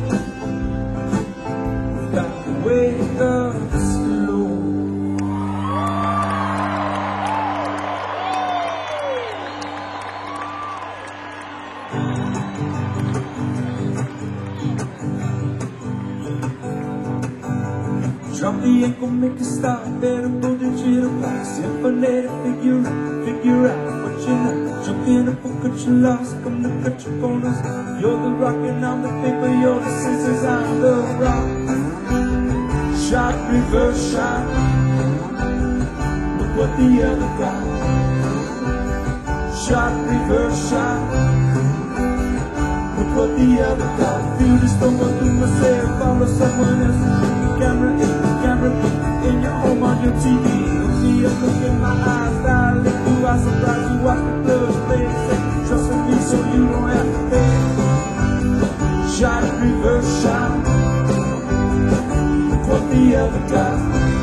We've got to wake up slow. Drop the ankle, make a stop, better put the jitter back. Symphony, figure out what you know. Jump in a book, cut you lost, come to cut your bonus. You're the rock and I'm the paper, you're the scissors, I'm the rock. Shot, reverse shot. Look what the other got. Shot, reverse shot. Look what the other got. Feel this don't go through myself, follow someone else. Camera in your home on your TV. Look me up, look in my eyes, darling. Do I surprise you? Watch the blood play. Trust in me so you don't have to pay. Shot, reverse shot. Look what the other got.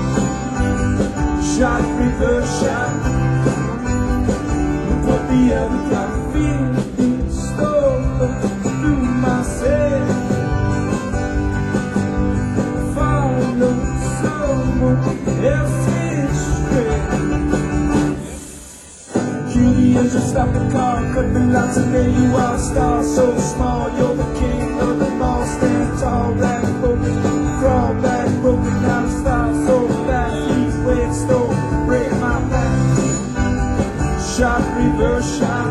Shot, reverse shot. Look what the other got. Feel it stolen through myself. Just stop the car, cut the lights and there you are, star so small. You're the king of the mall, stand tall, back broken, crawl back broken, down the style so fast, these waves stole, break my back. Shot, reverse shot.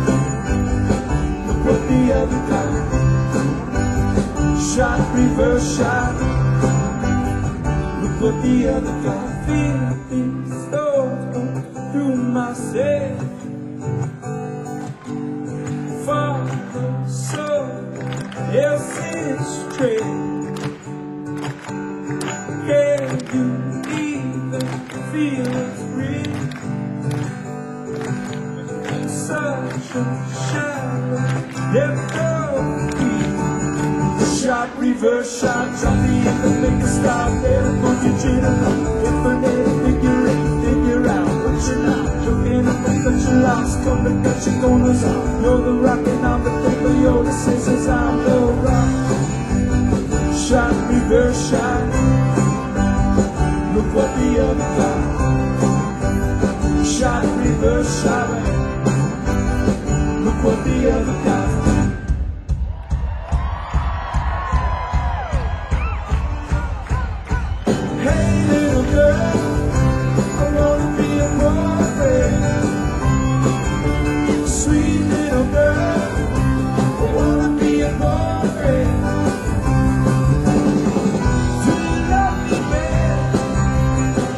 Look what the other got. Shot, reverse shot. Look what the other got. Feel things stolen through myself. Follow so else is straight. Can you even feel it's real? Such a shadow, never be. Shot, reverse shot, drop the end and make a stop. There, put your chin up, infinite, figure out what you're not. Jump in and think that you're lost, come to cut your corners off. You're the rock and I'm the paper, you're the scissors, I'm the rock. Shot, reverse shot. Look what the other got. Shot, reverse shot. Look what the other got. Hey little girl, I wanna be a boyfriend. Sweet little girl, I wanna be a boyfriend. Do you love me, man?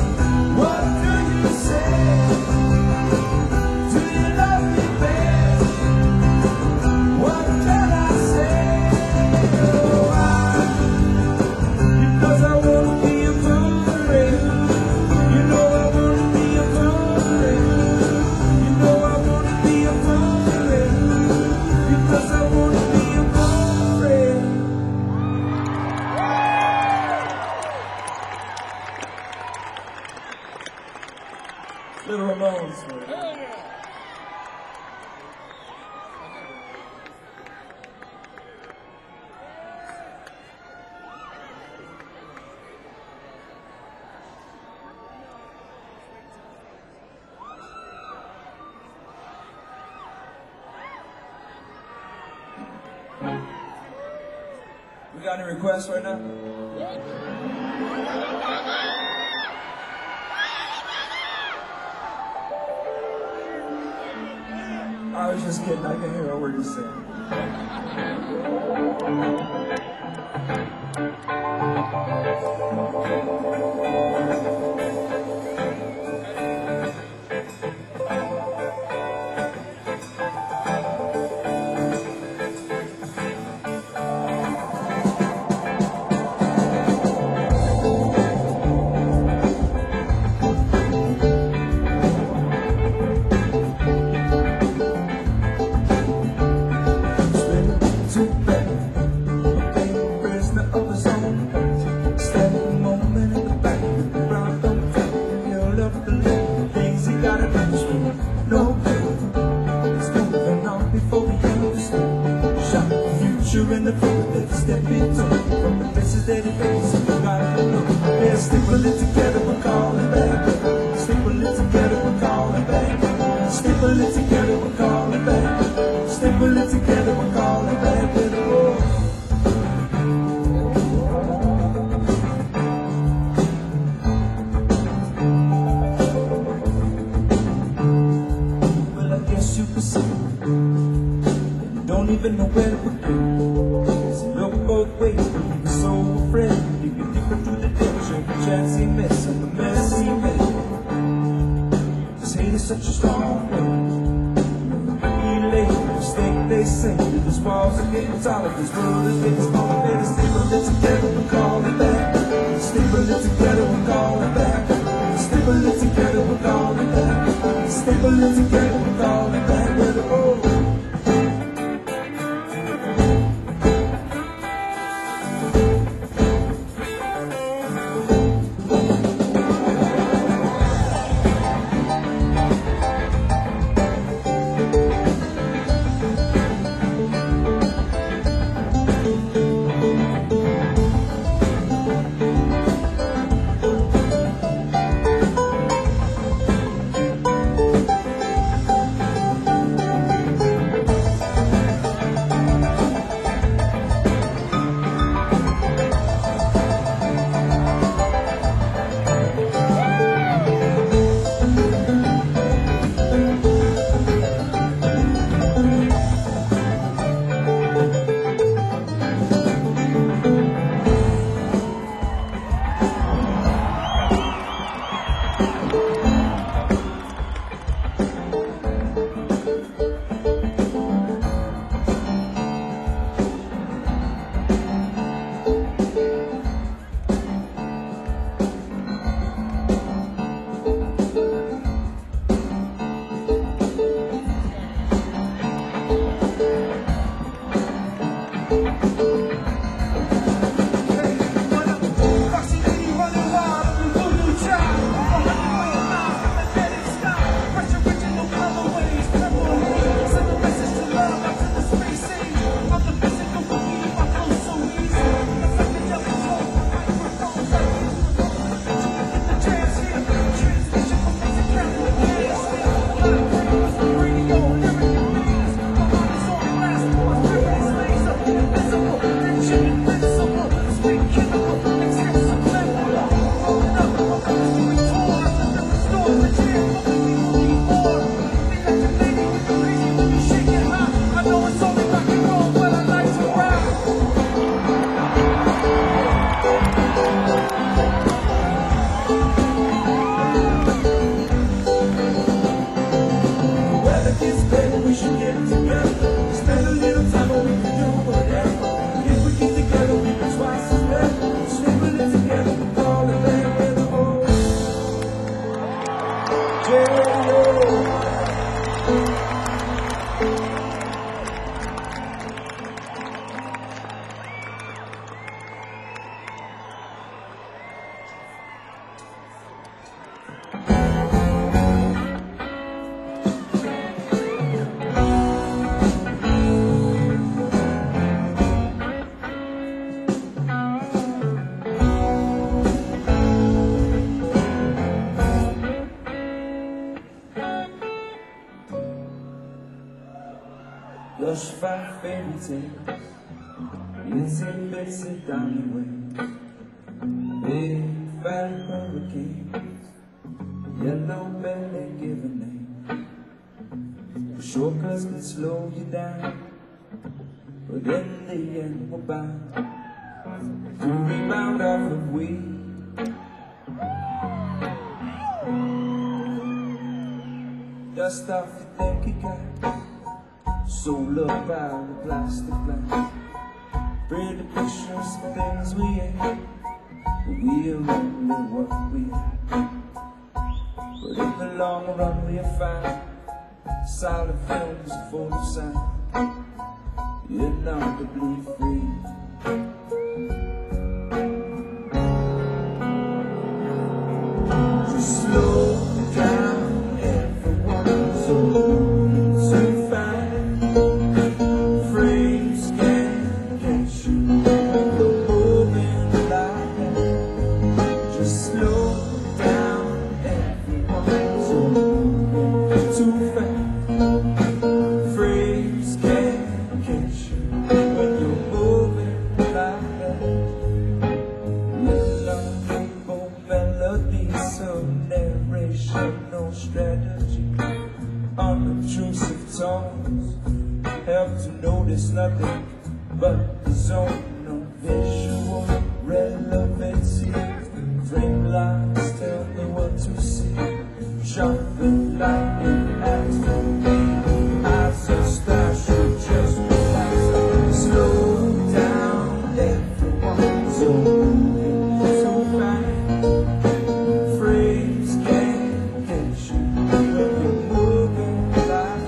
We got any requests right now? I was just kidding. I can hear a word you're saying. In the people that step into from the places that he faces, we gotta look. Yeah, staple it together, we're calling back. Staple it together, we're calling back. Staple it together, we're calling back. Staple it together, we're calling back. With the road. Well, I guess you could say you don't even know where to begin. Both ways, but you were so afraid. You can deeper through the ditch of the chancy mess and the mess he made. This hate is such a strong word. Relay the mistake they say that these walls are getting taller, this world is getting smaller. Better staple it together, we're calling back. Staple it together, we're calling back. Staple it together, we're calling back. Staple it together, we're calling back. Where the road. Lush fire fairy tales, itsy bitsy tiny waves, big fat hurricanes, yellow belly give a name. The shortcuts can slow you down, but in the end we're bound to rebound off of weed. Dust off you think you got, soul up out of plastic glass. Pretty pictures of things we ain't, but we are only what we are. But in the long run we have found silent films full of sound, inaudibly free. Just slow down, everyone's moving too fast. Frames can't catch you when you're moving like that. Just slow down, everyone's moving too fast. Frames can't catch you when you're moving like that. Little melodies of narration, no strategy, unobtrusive tones help to notice nothing but the zone of visual relevancy. Frame lines tell me what to see, sharpen lightning as for me. Eyes of stars should just relax. Slow down, everyone's moving too fast. Frames can't catch you when you're moving like that.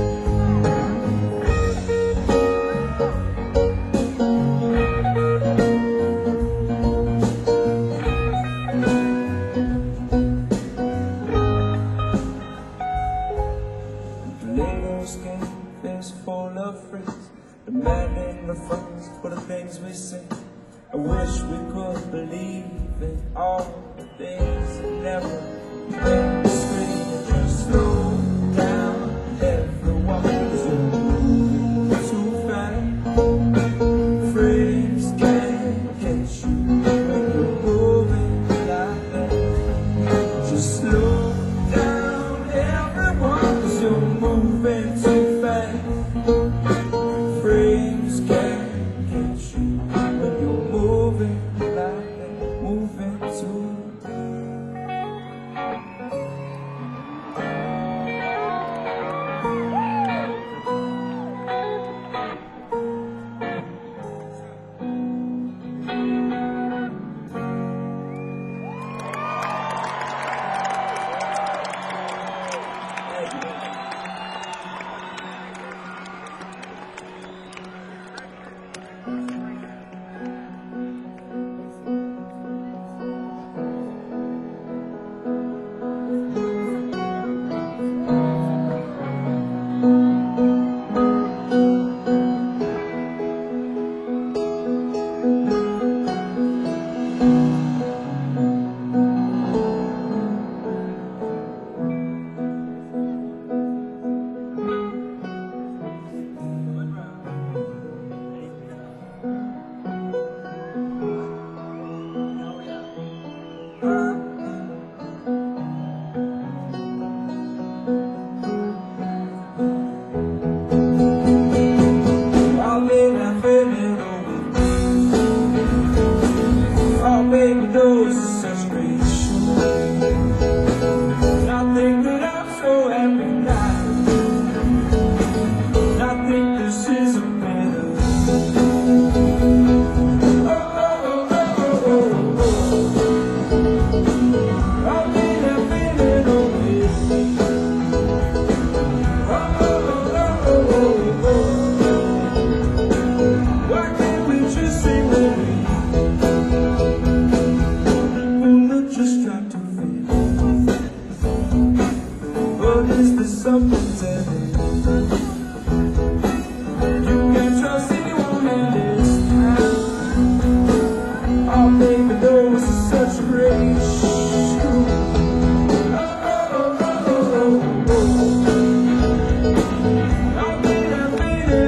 Legos game is full of phrases, demanding refrains for the things we say. I wish we could believe in all the things that never been straight. Just slow down, everyone's moving too fast. Frames can't catch you when you're moving like that. Just slow down, everyone, 'cause you're moving too fast. Frames can't catch you when you're moving like that, moving too. Baby, those are such great shoes. And I think that I'm so happy now. And I think this is a better. Oh, oh, oh, oh, oh, oh. I've been feeling over it. Oh, oh, oh, oh, oh, oh. Why can't we just sing with me? Just try to feel, but is there something telling you can't trust anyone in this town? Oh baby, those are such great shoes. Oh, oh, oh, oh, oh. I've been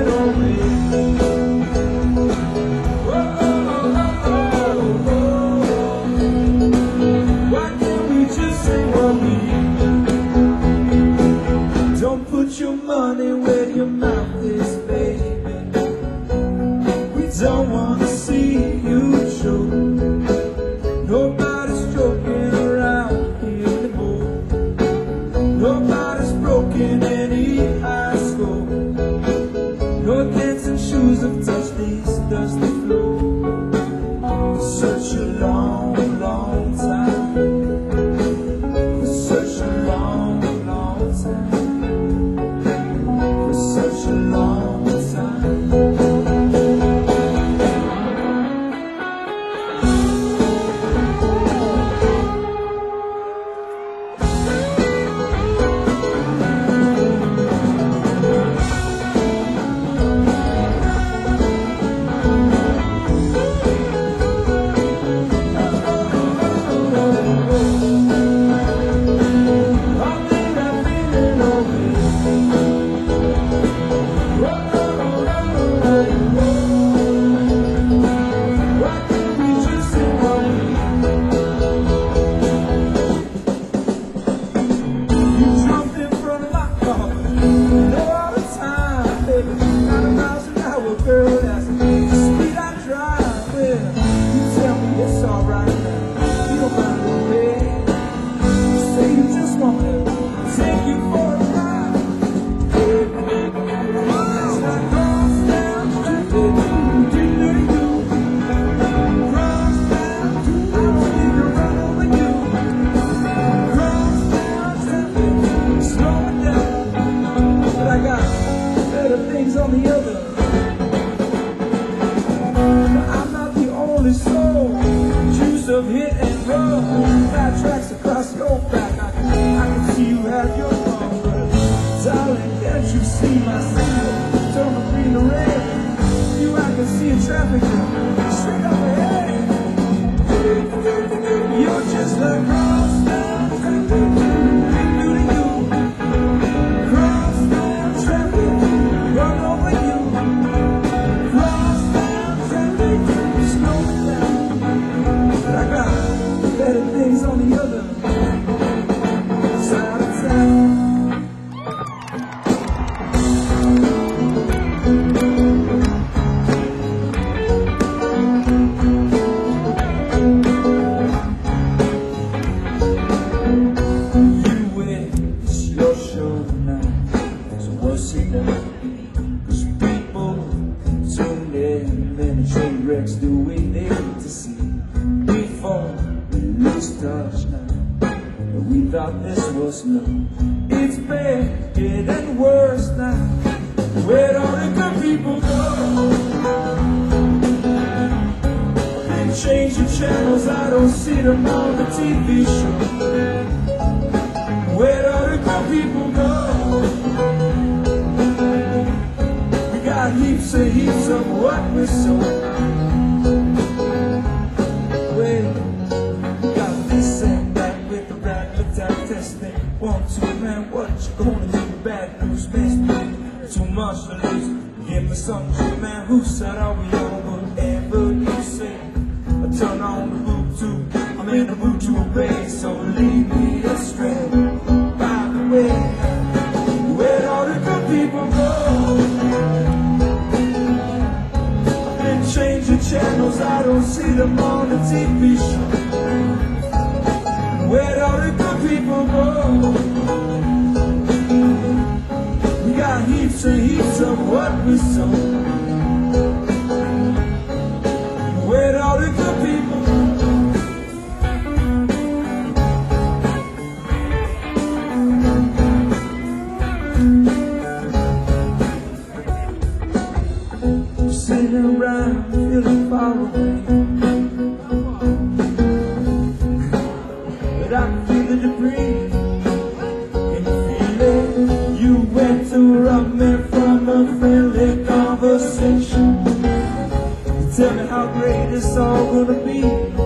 honey, where your mouth is, baby. We don't wanna see you choke. Nobody's joking around here anymore. Nobody's broken any high score. No dancing shoes have touched these dusty floors. For such a long, long time. For such a long, long time. For such a long time. Girl, that's the speed I drive. Well, you tell me it's alright now. You don't mind the way. You say you just want me to take you for a ride. That's like cross down, do-do-do-do-do-do. Cross down, I want me to run over you. Cross down, slow it down. But I got better things on the other. Soul, juice of hit and run, flat tracks across your back. I can see you have your fun, but darling, can't you see my signal? Turn the green to red. You, I can see in traffic straight up ahead. You're just like cross down, do-do-do-do-do. Cross down traffic, run over you. Cross down traffic, slow it down. But I got better things on the other side of town. You win, it's your show now. So what's it now? 'Cause people tune in, many train wrecks do we need to see before we lose touch now. But we thought this was love. It's bad, getting worse now. Where'd all the good people go? They change the channels, I don't see them on the TV show. Where'd all the good people go? We got heaps of what we sow. Want to, man, what you gonna do? Bad news, man, too much to lose. Give me some shit, man, whose side are we on? Whatever you say, I turn on the Bluetooth. I'm in the mood to obey, so lead me astray. By the way, where'd all the good people go? They change the channels, I don't see them on the TV show. Where'd all the good people go? We got heaps of what we sow. Where'd all the good people go? Sitting around feeling far away. I can feel the debris. Can you feel it? You went to rob me from a friendly conversation. Tell me how great it's all gonna be.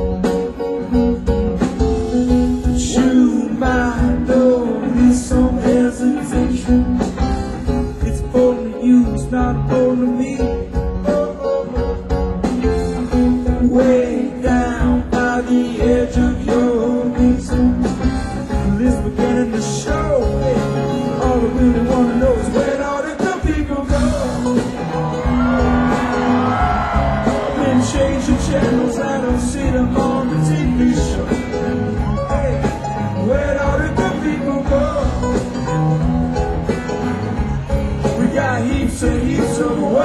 But you might notice some hesitation. It's important to you, it's not important to me. Way down by the edge of your beginning to show. All I really wanna know is where all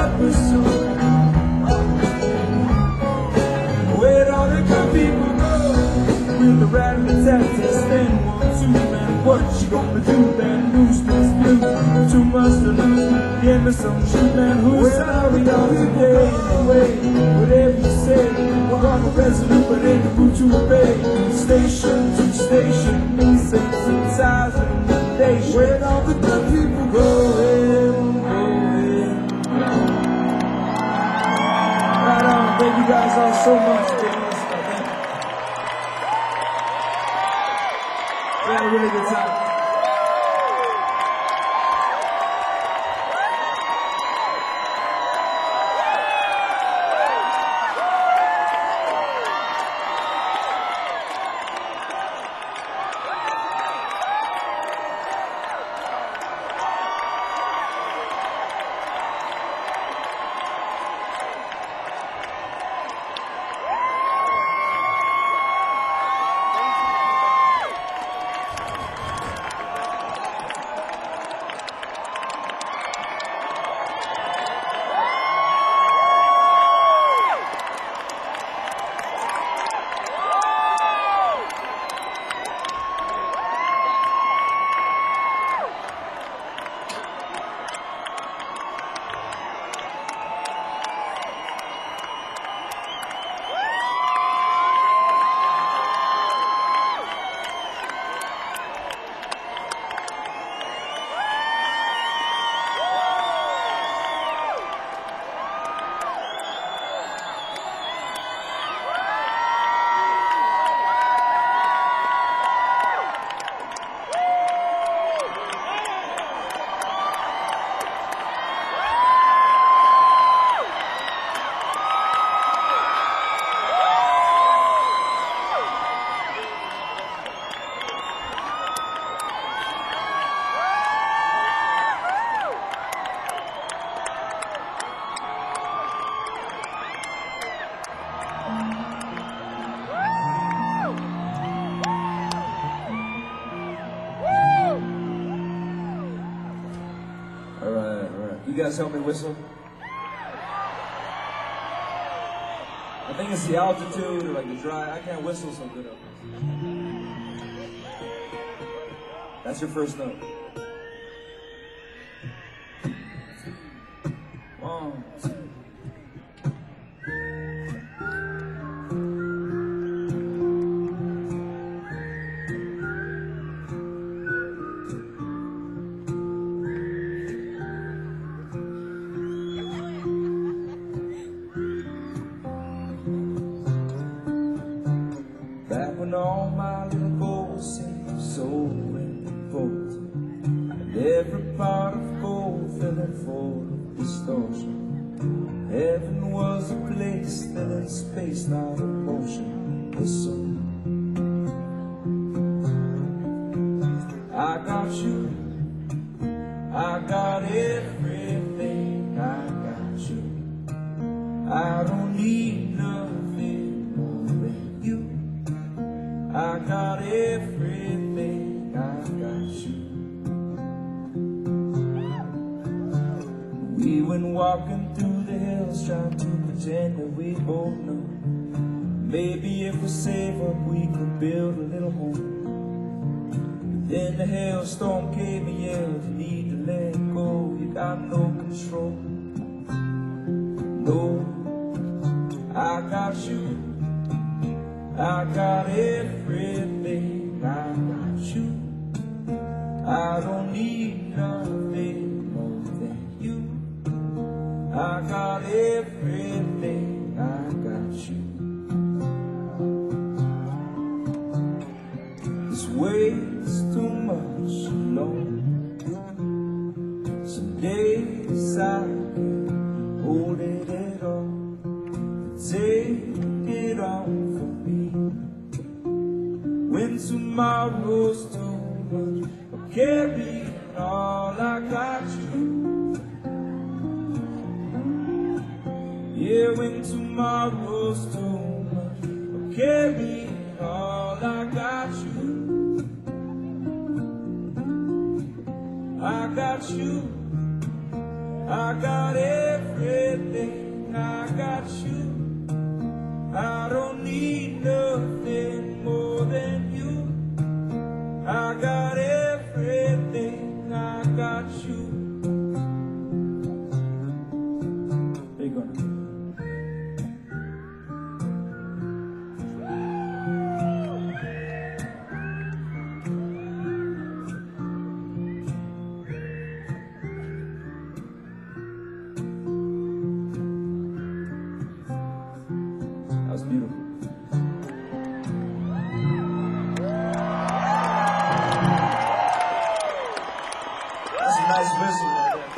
that whistle. Where'd all the good people go? Will the rat-a-tat-tat stand 1, 2, man? What you gonna do? Bad news, this blue. Too much to lose. Give me some shit, man. Who's sorry all today? Anyway, whatever you say, we're gonna resolute, but ain't the boot to obey. Station to station, sensitizing the nation. Where'd all the good people go? Right on, thank you guys all so much. We had a really good time. You guys help me whistle? I think it's the altitude or like the dry. I can't whistle so good up here. That's your first note. 1, 2. When all my little goals seem so important, and every part of gold filling full of distortion. Heaven was a place still in space, not in motion. Listen, I got you, I got everything, I got you. I don't need nothing more than you. I got everything, I got you. We went walking through the hills trying to pretend that we both know. Maybe if we save up we could build a little home. But then the hailstorm came and yelled, you need to let go. You got no control. No, I got you. I got everything, I got you. I don't need nothing more than you. I got everything, I got you. This weight's too much alone. Some days I can hold it at all. Take it all from me. When tomorrow's too much, I'll carry all. I got you. Yeah, when tomorrow's too much, I'll carry all. I got you. I got you. I got everything, I got you. I don't need nothing more than you. I got everything, I got you. There you go. That was beautiful. That's a nice whistle right there.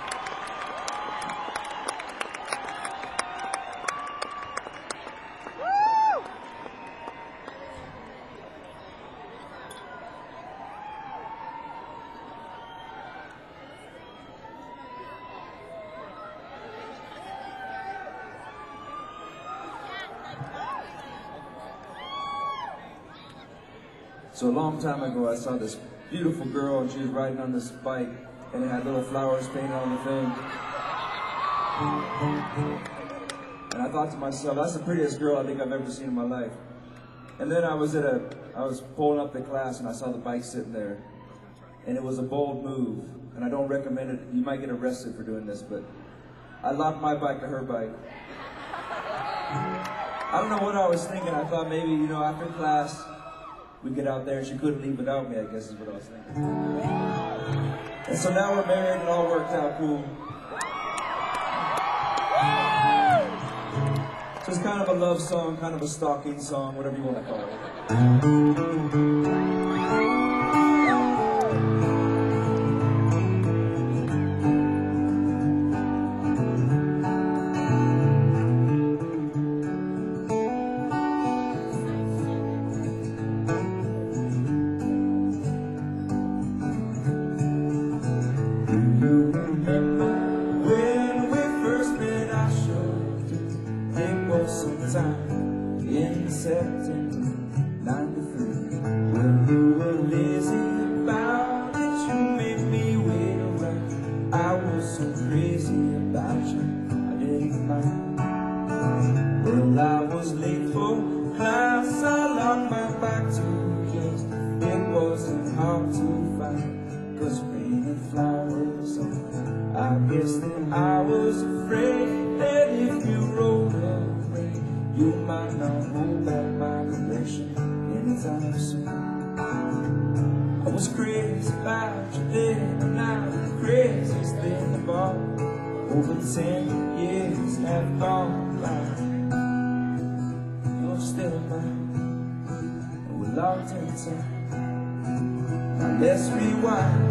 So a long time ago, I saw this beautiful girl, and she was riding on this bike, and it had little flowers painted on the thing. And I thought to myself, that's the prettiest girl I think I've ever seen in my life. And then I was pulling up the class, and I saw the bike sitting there, and it was a bold move, and I don't recommend it. You might get arrested for doing this, but I locked my bike to her bike. I don't know what I was thinking. I thought maybe, after class, we get out there and she couldn't leave without me, I guess is what I was thinking. And so now we're married and it all worked out cool. So it's kind of a love song, kind of a stalking song, whatever you want to call it. Sometime in September '93, when you were lazy about it, you made me wait around. I was so crazy about you, I didn't mind. Well, I was late for class, I locked my back to just. It wasn't hard to find, 'cause rain and flowers on. I guess that I was afraid that if you rolled away, you might not hold back my collection anytime soon. I was crazy about you then, and now the craziest thing of all. Over 10 years have gone by. You're still mine, and we're locked in time. Now let's rewind.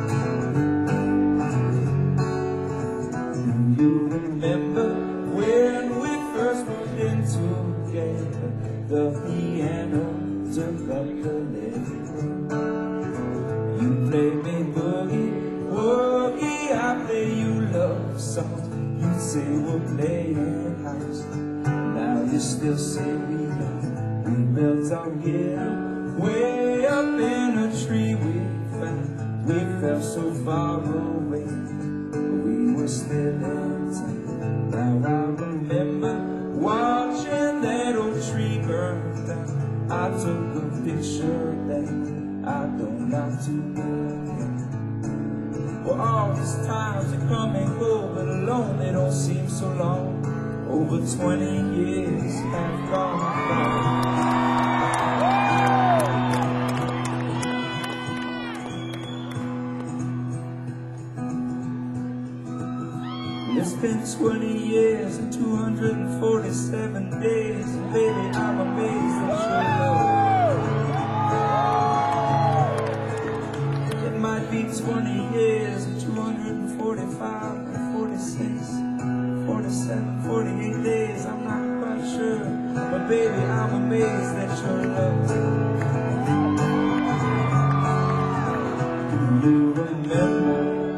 Do you remember when we first moved in together? The piano took up the living room. You played me boogie, woogie, I play you love songs. You'd say we're playing house. Now you still say we don't. We built our getaway way up in a tree we found. We felt so far away, but we were still in time. Now I remember watching that old tree burn down. I took a picture that I don't have to get. Well, all these times they come and go, but alone they don't seem so long. Over 20 years have gone by. It's been 20 years and 247 days, and baby, I'm amazed at your love. It might be 20 years and 245, 46, 47, 48 days, I'm not quite sure. But baby, I'm amazed at your love. Do you remember?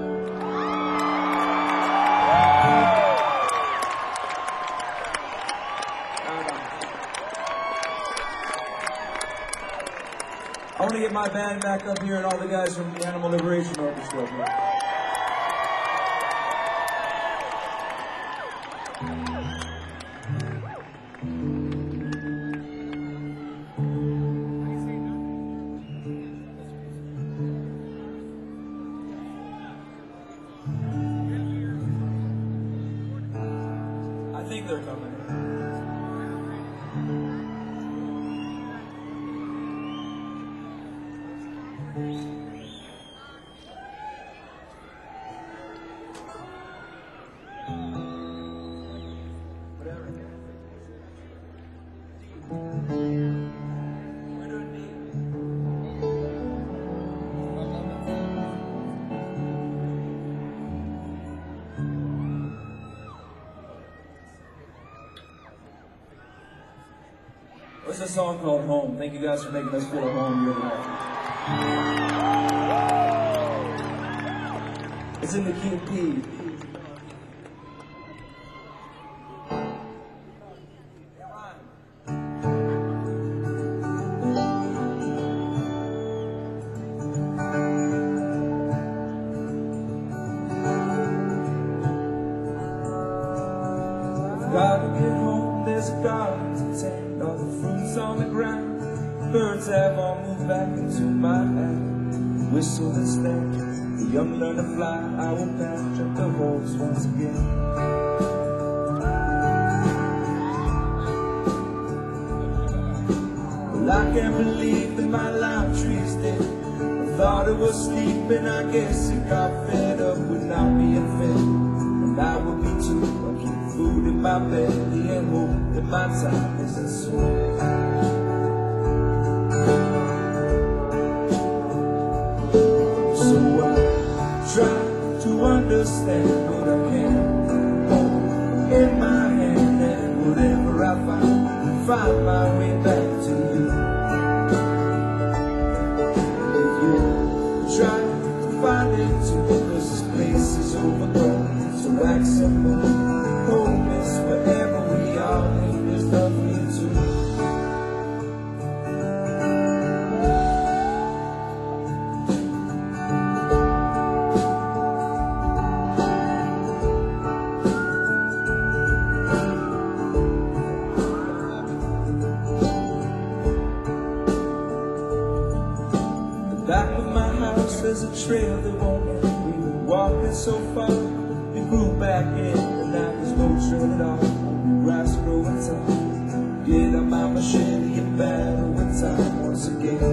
I want to get my band back up here and all the guys from the Animal Liberation Orchestra up here. I think they're coming. Whatever. We're doing D. What's a song called Home? Thank you guys for making us feel at home here tonight. It's in the key of P. Gotta get home, there's a garden to tend, all the fruits on the ground. Birds have all moved back into my hand. Whistle and stand, the young learn to fly. I will patch up the holes once again. Well, I can't believe that my lime tree's dead. I thought it was sleeping, I guess it got fed up with not being fed. And I will be too. I'll keep food in my belly and hope that my time isn't soon. So I try to understand what I can hold in my hand, and whatever I find my way back to you. If you try to find it too, because this place is overgrown, so act simple. Home is wherever we are, if there's love for you too. The back of my house, there's a trail that won't end. We've been walking so far, we grew back in, and now there's no trail at all. Only grass growing tall. Get out my machete and battle with time once again.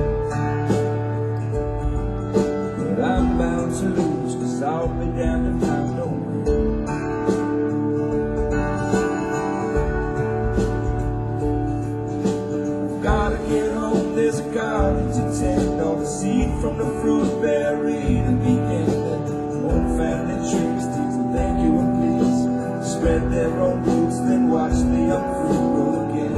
But I'm bound to lose, 'cause I'll be damned if I don't win. Gotta get home, there's a garden to tend, all the seed from the fruit buried and begin. Old family trees, thank you and please. Spread their own roots, then watch the young fruit grow again.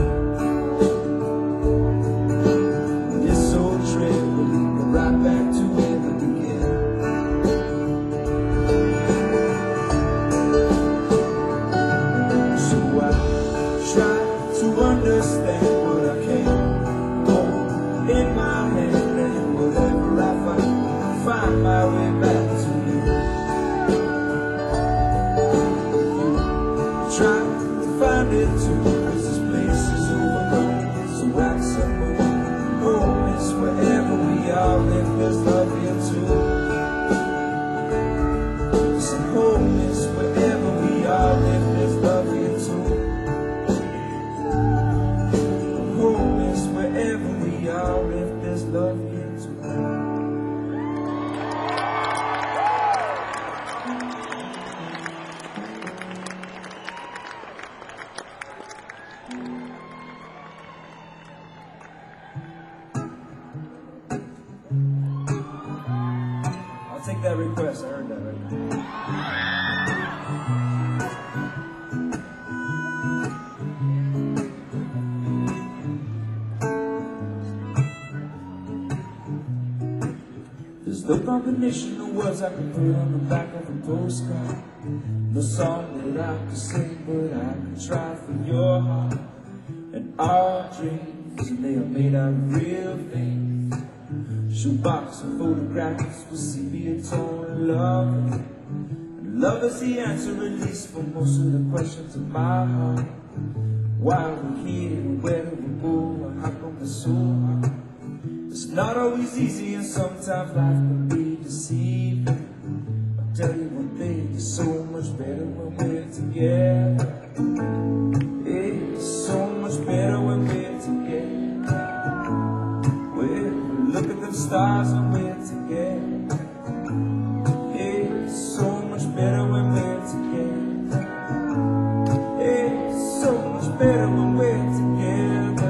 This old trail will lead me right back to where we began. So I try to understand what I can hold in my hand, and whatever I find my way back to you. Try to find it too, 'cause this place is overgrown, so act simple. Home is wherever we are, if there's love here too. So home is wherever we are, if there's love here too. Home is wherever we are, if there's love here too. I'll take that request, I heard that right now. There's no combination of words I can put on the back of a postcard. No song that I could sing, but I can try for your heart. And our dreams, and they are made out of real things. Shoebox and photographs with sepia tone love. And Love is the answer, at least for most of the questions in my heart. Why are we here? Where do we go? How come it's so hard? It's not always easy, and sometimes life can be deceiving. I'll tell you one thing, it's so much better when we're together. It's so much better when we're together. Look at them stars when we're together. It's so much better when we're together. It's so much better when we're together.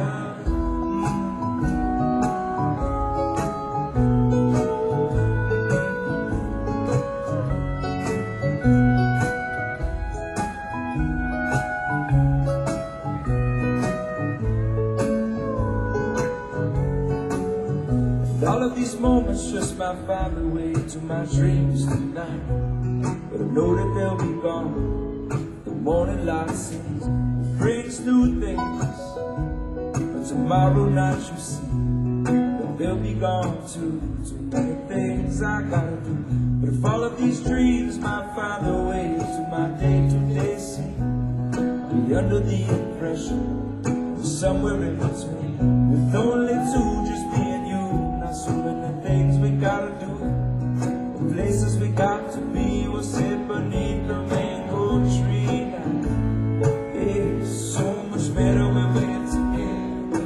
All of these moments just might find their way to my dreams tonight, but I know that they'll be gone. The morning light sings, brings new things, but tomorrow night you see that they'll be gone too. Too many things I gotta do, but if all of these dreams might find their way to my day-to-day scene, I'll be under the impression of somewhere in between, with only two, just me and you. So many things we gotta do, the places we got to be. We'll sit beneath the mango tree now. It's so much better when we're together.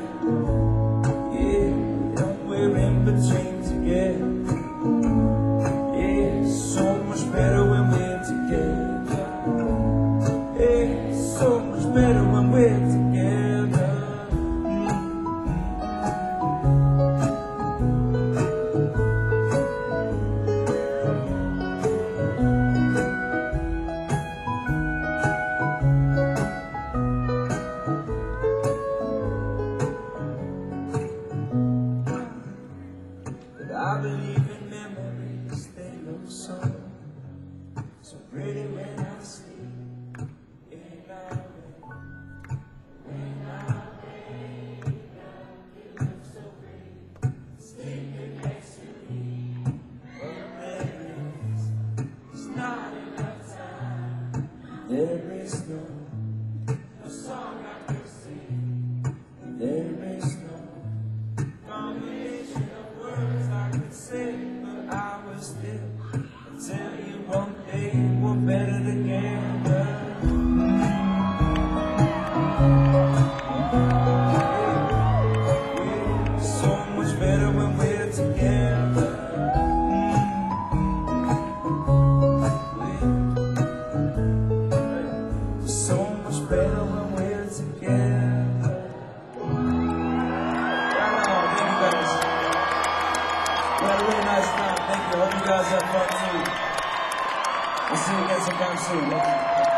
Yeah, and we're in between together. It's so much better when we're together. It's so much better when we're together. I believe in memories, they look so pretty when I sleep in our bed. When I wake up, you look so pretty, sleeping next to me. But there is not enough time, there is no song I could sing, there is no combination of words I could say, but I will still tell you one day we're better together. So much better when we're together. So much better when we're together. We had a really nice time. Thank you. I hope you guys have fun too. I'll see you again sometime soon.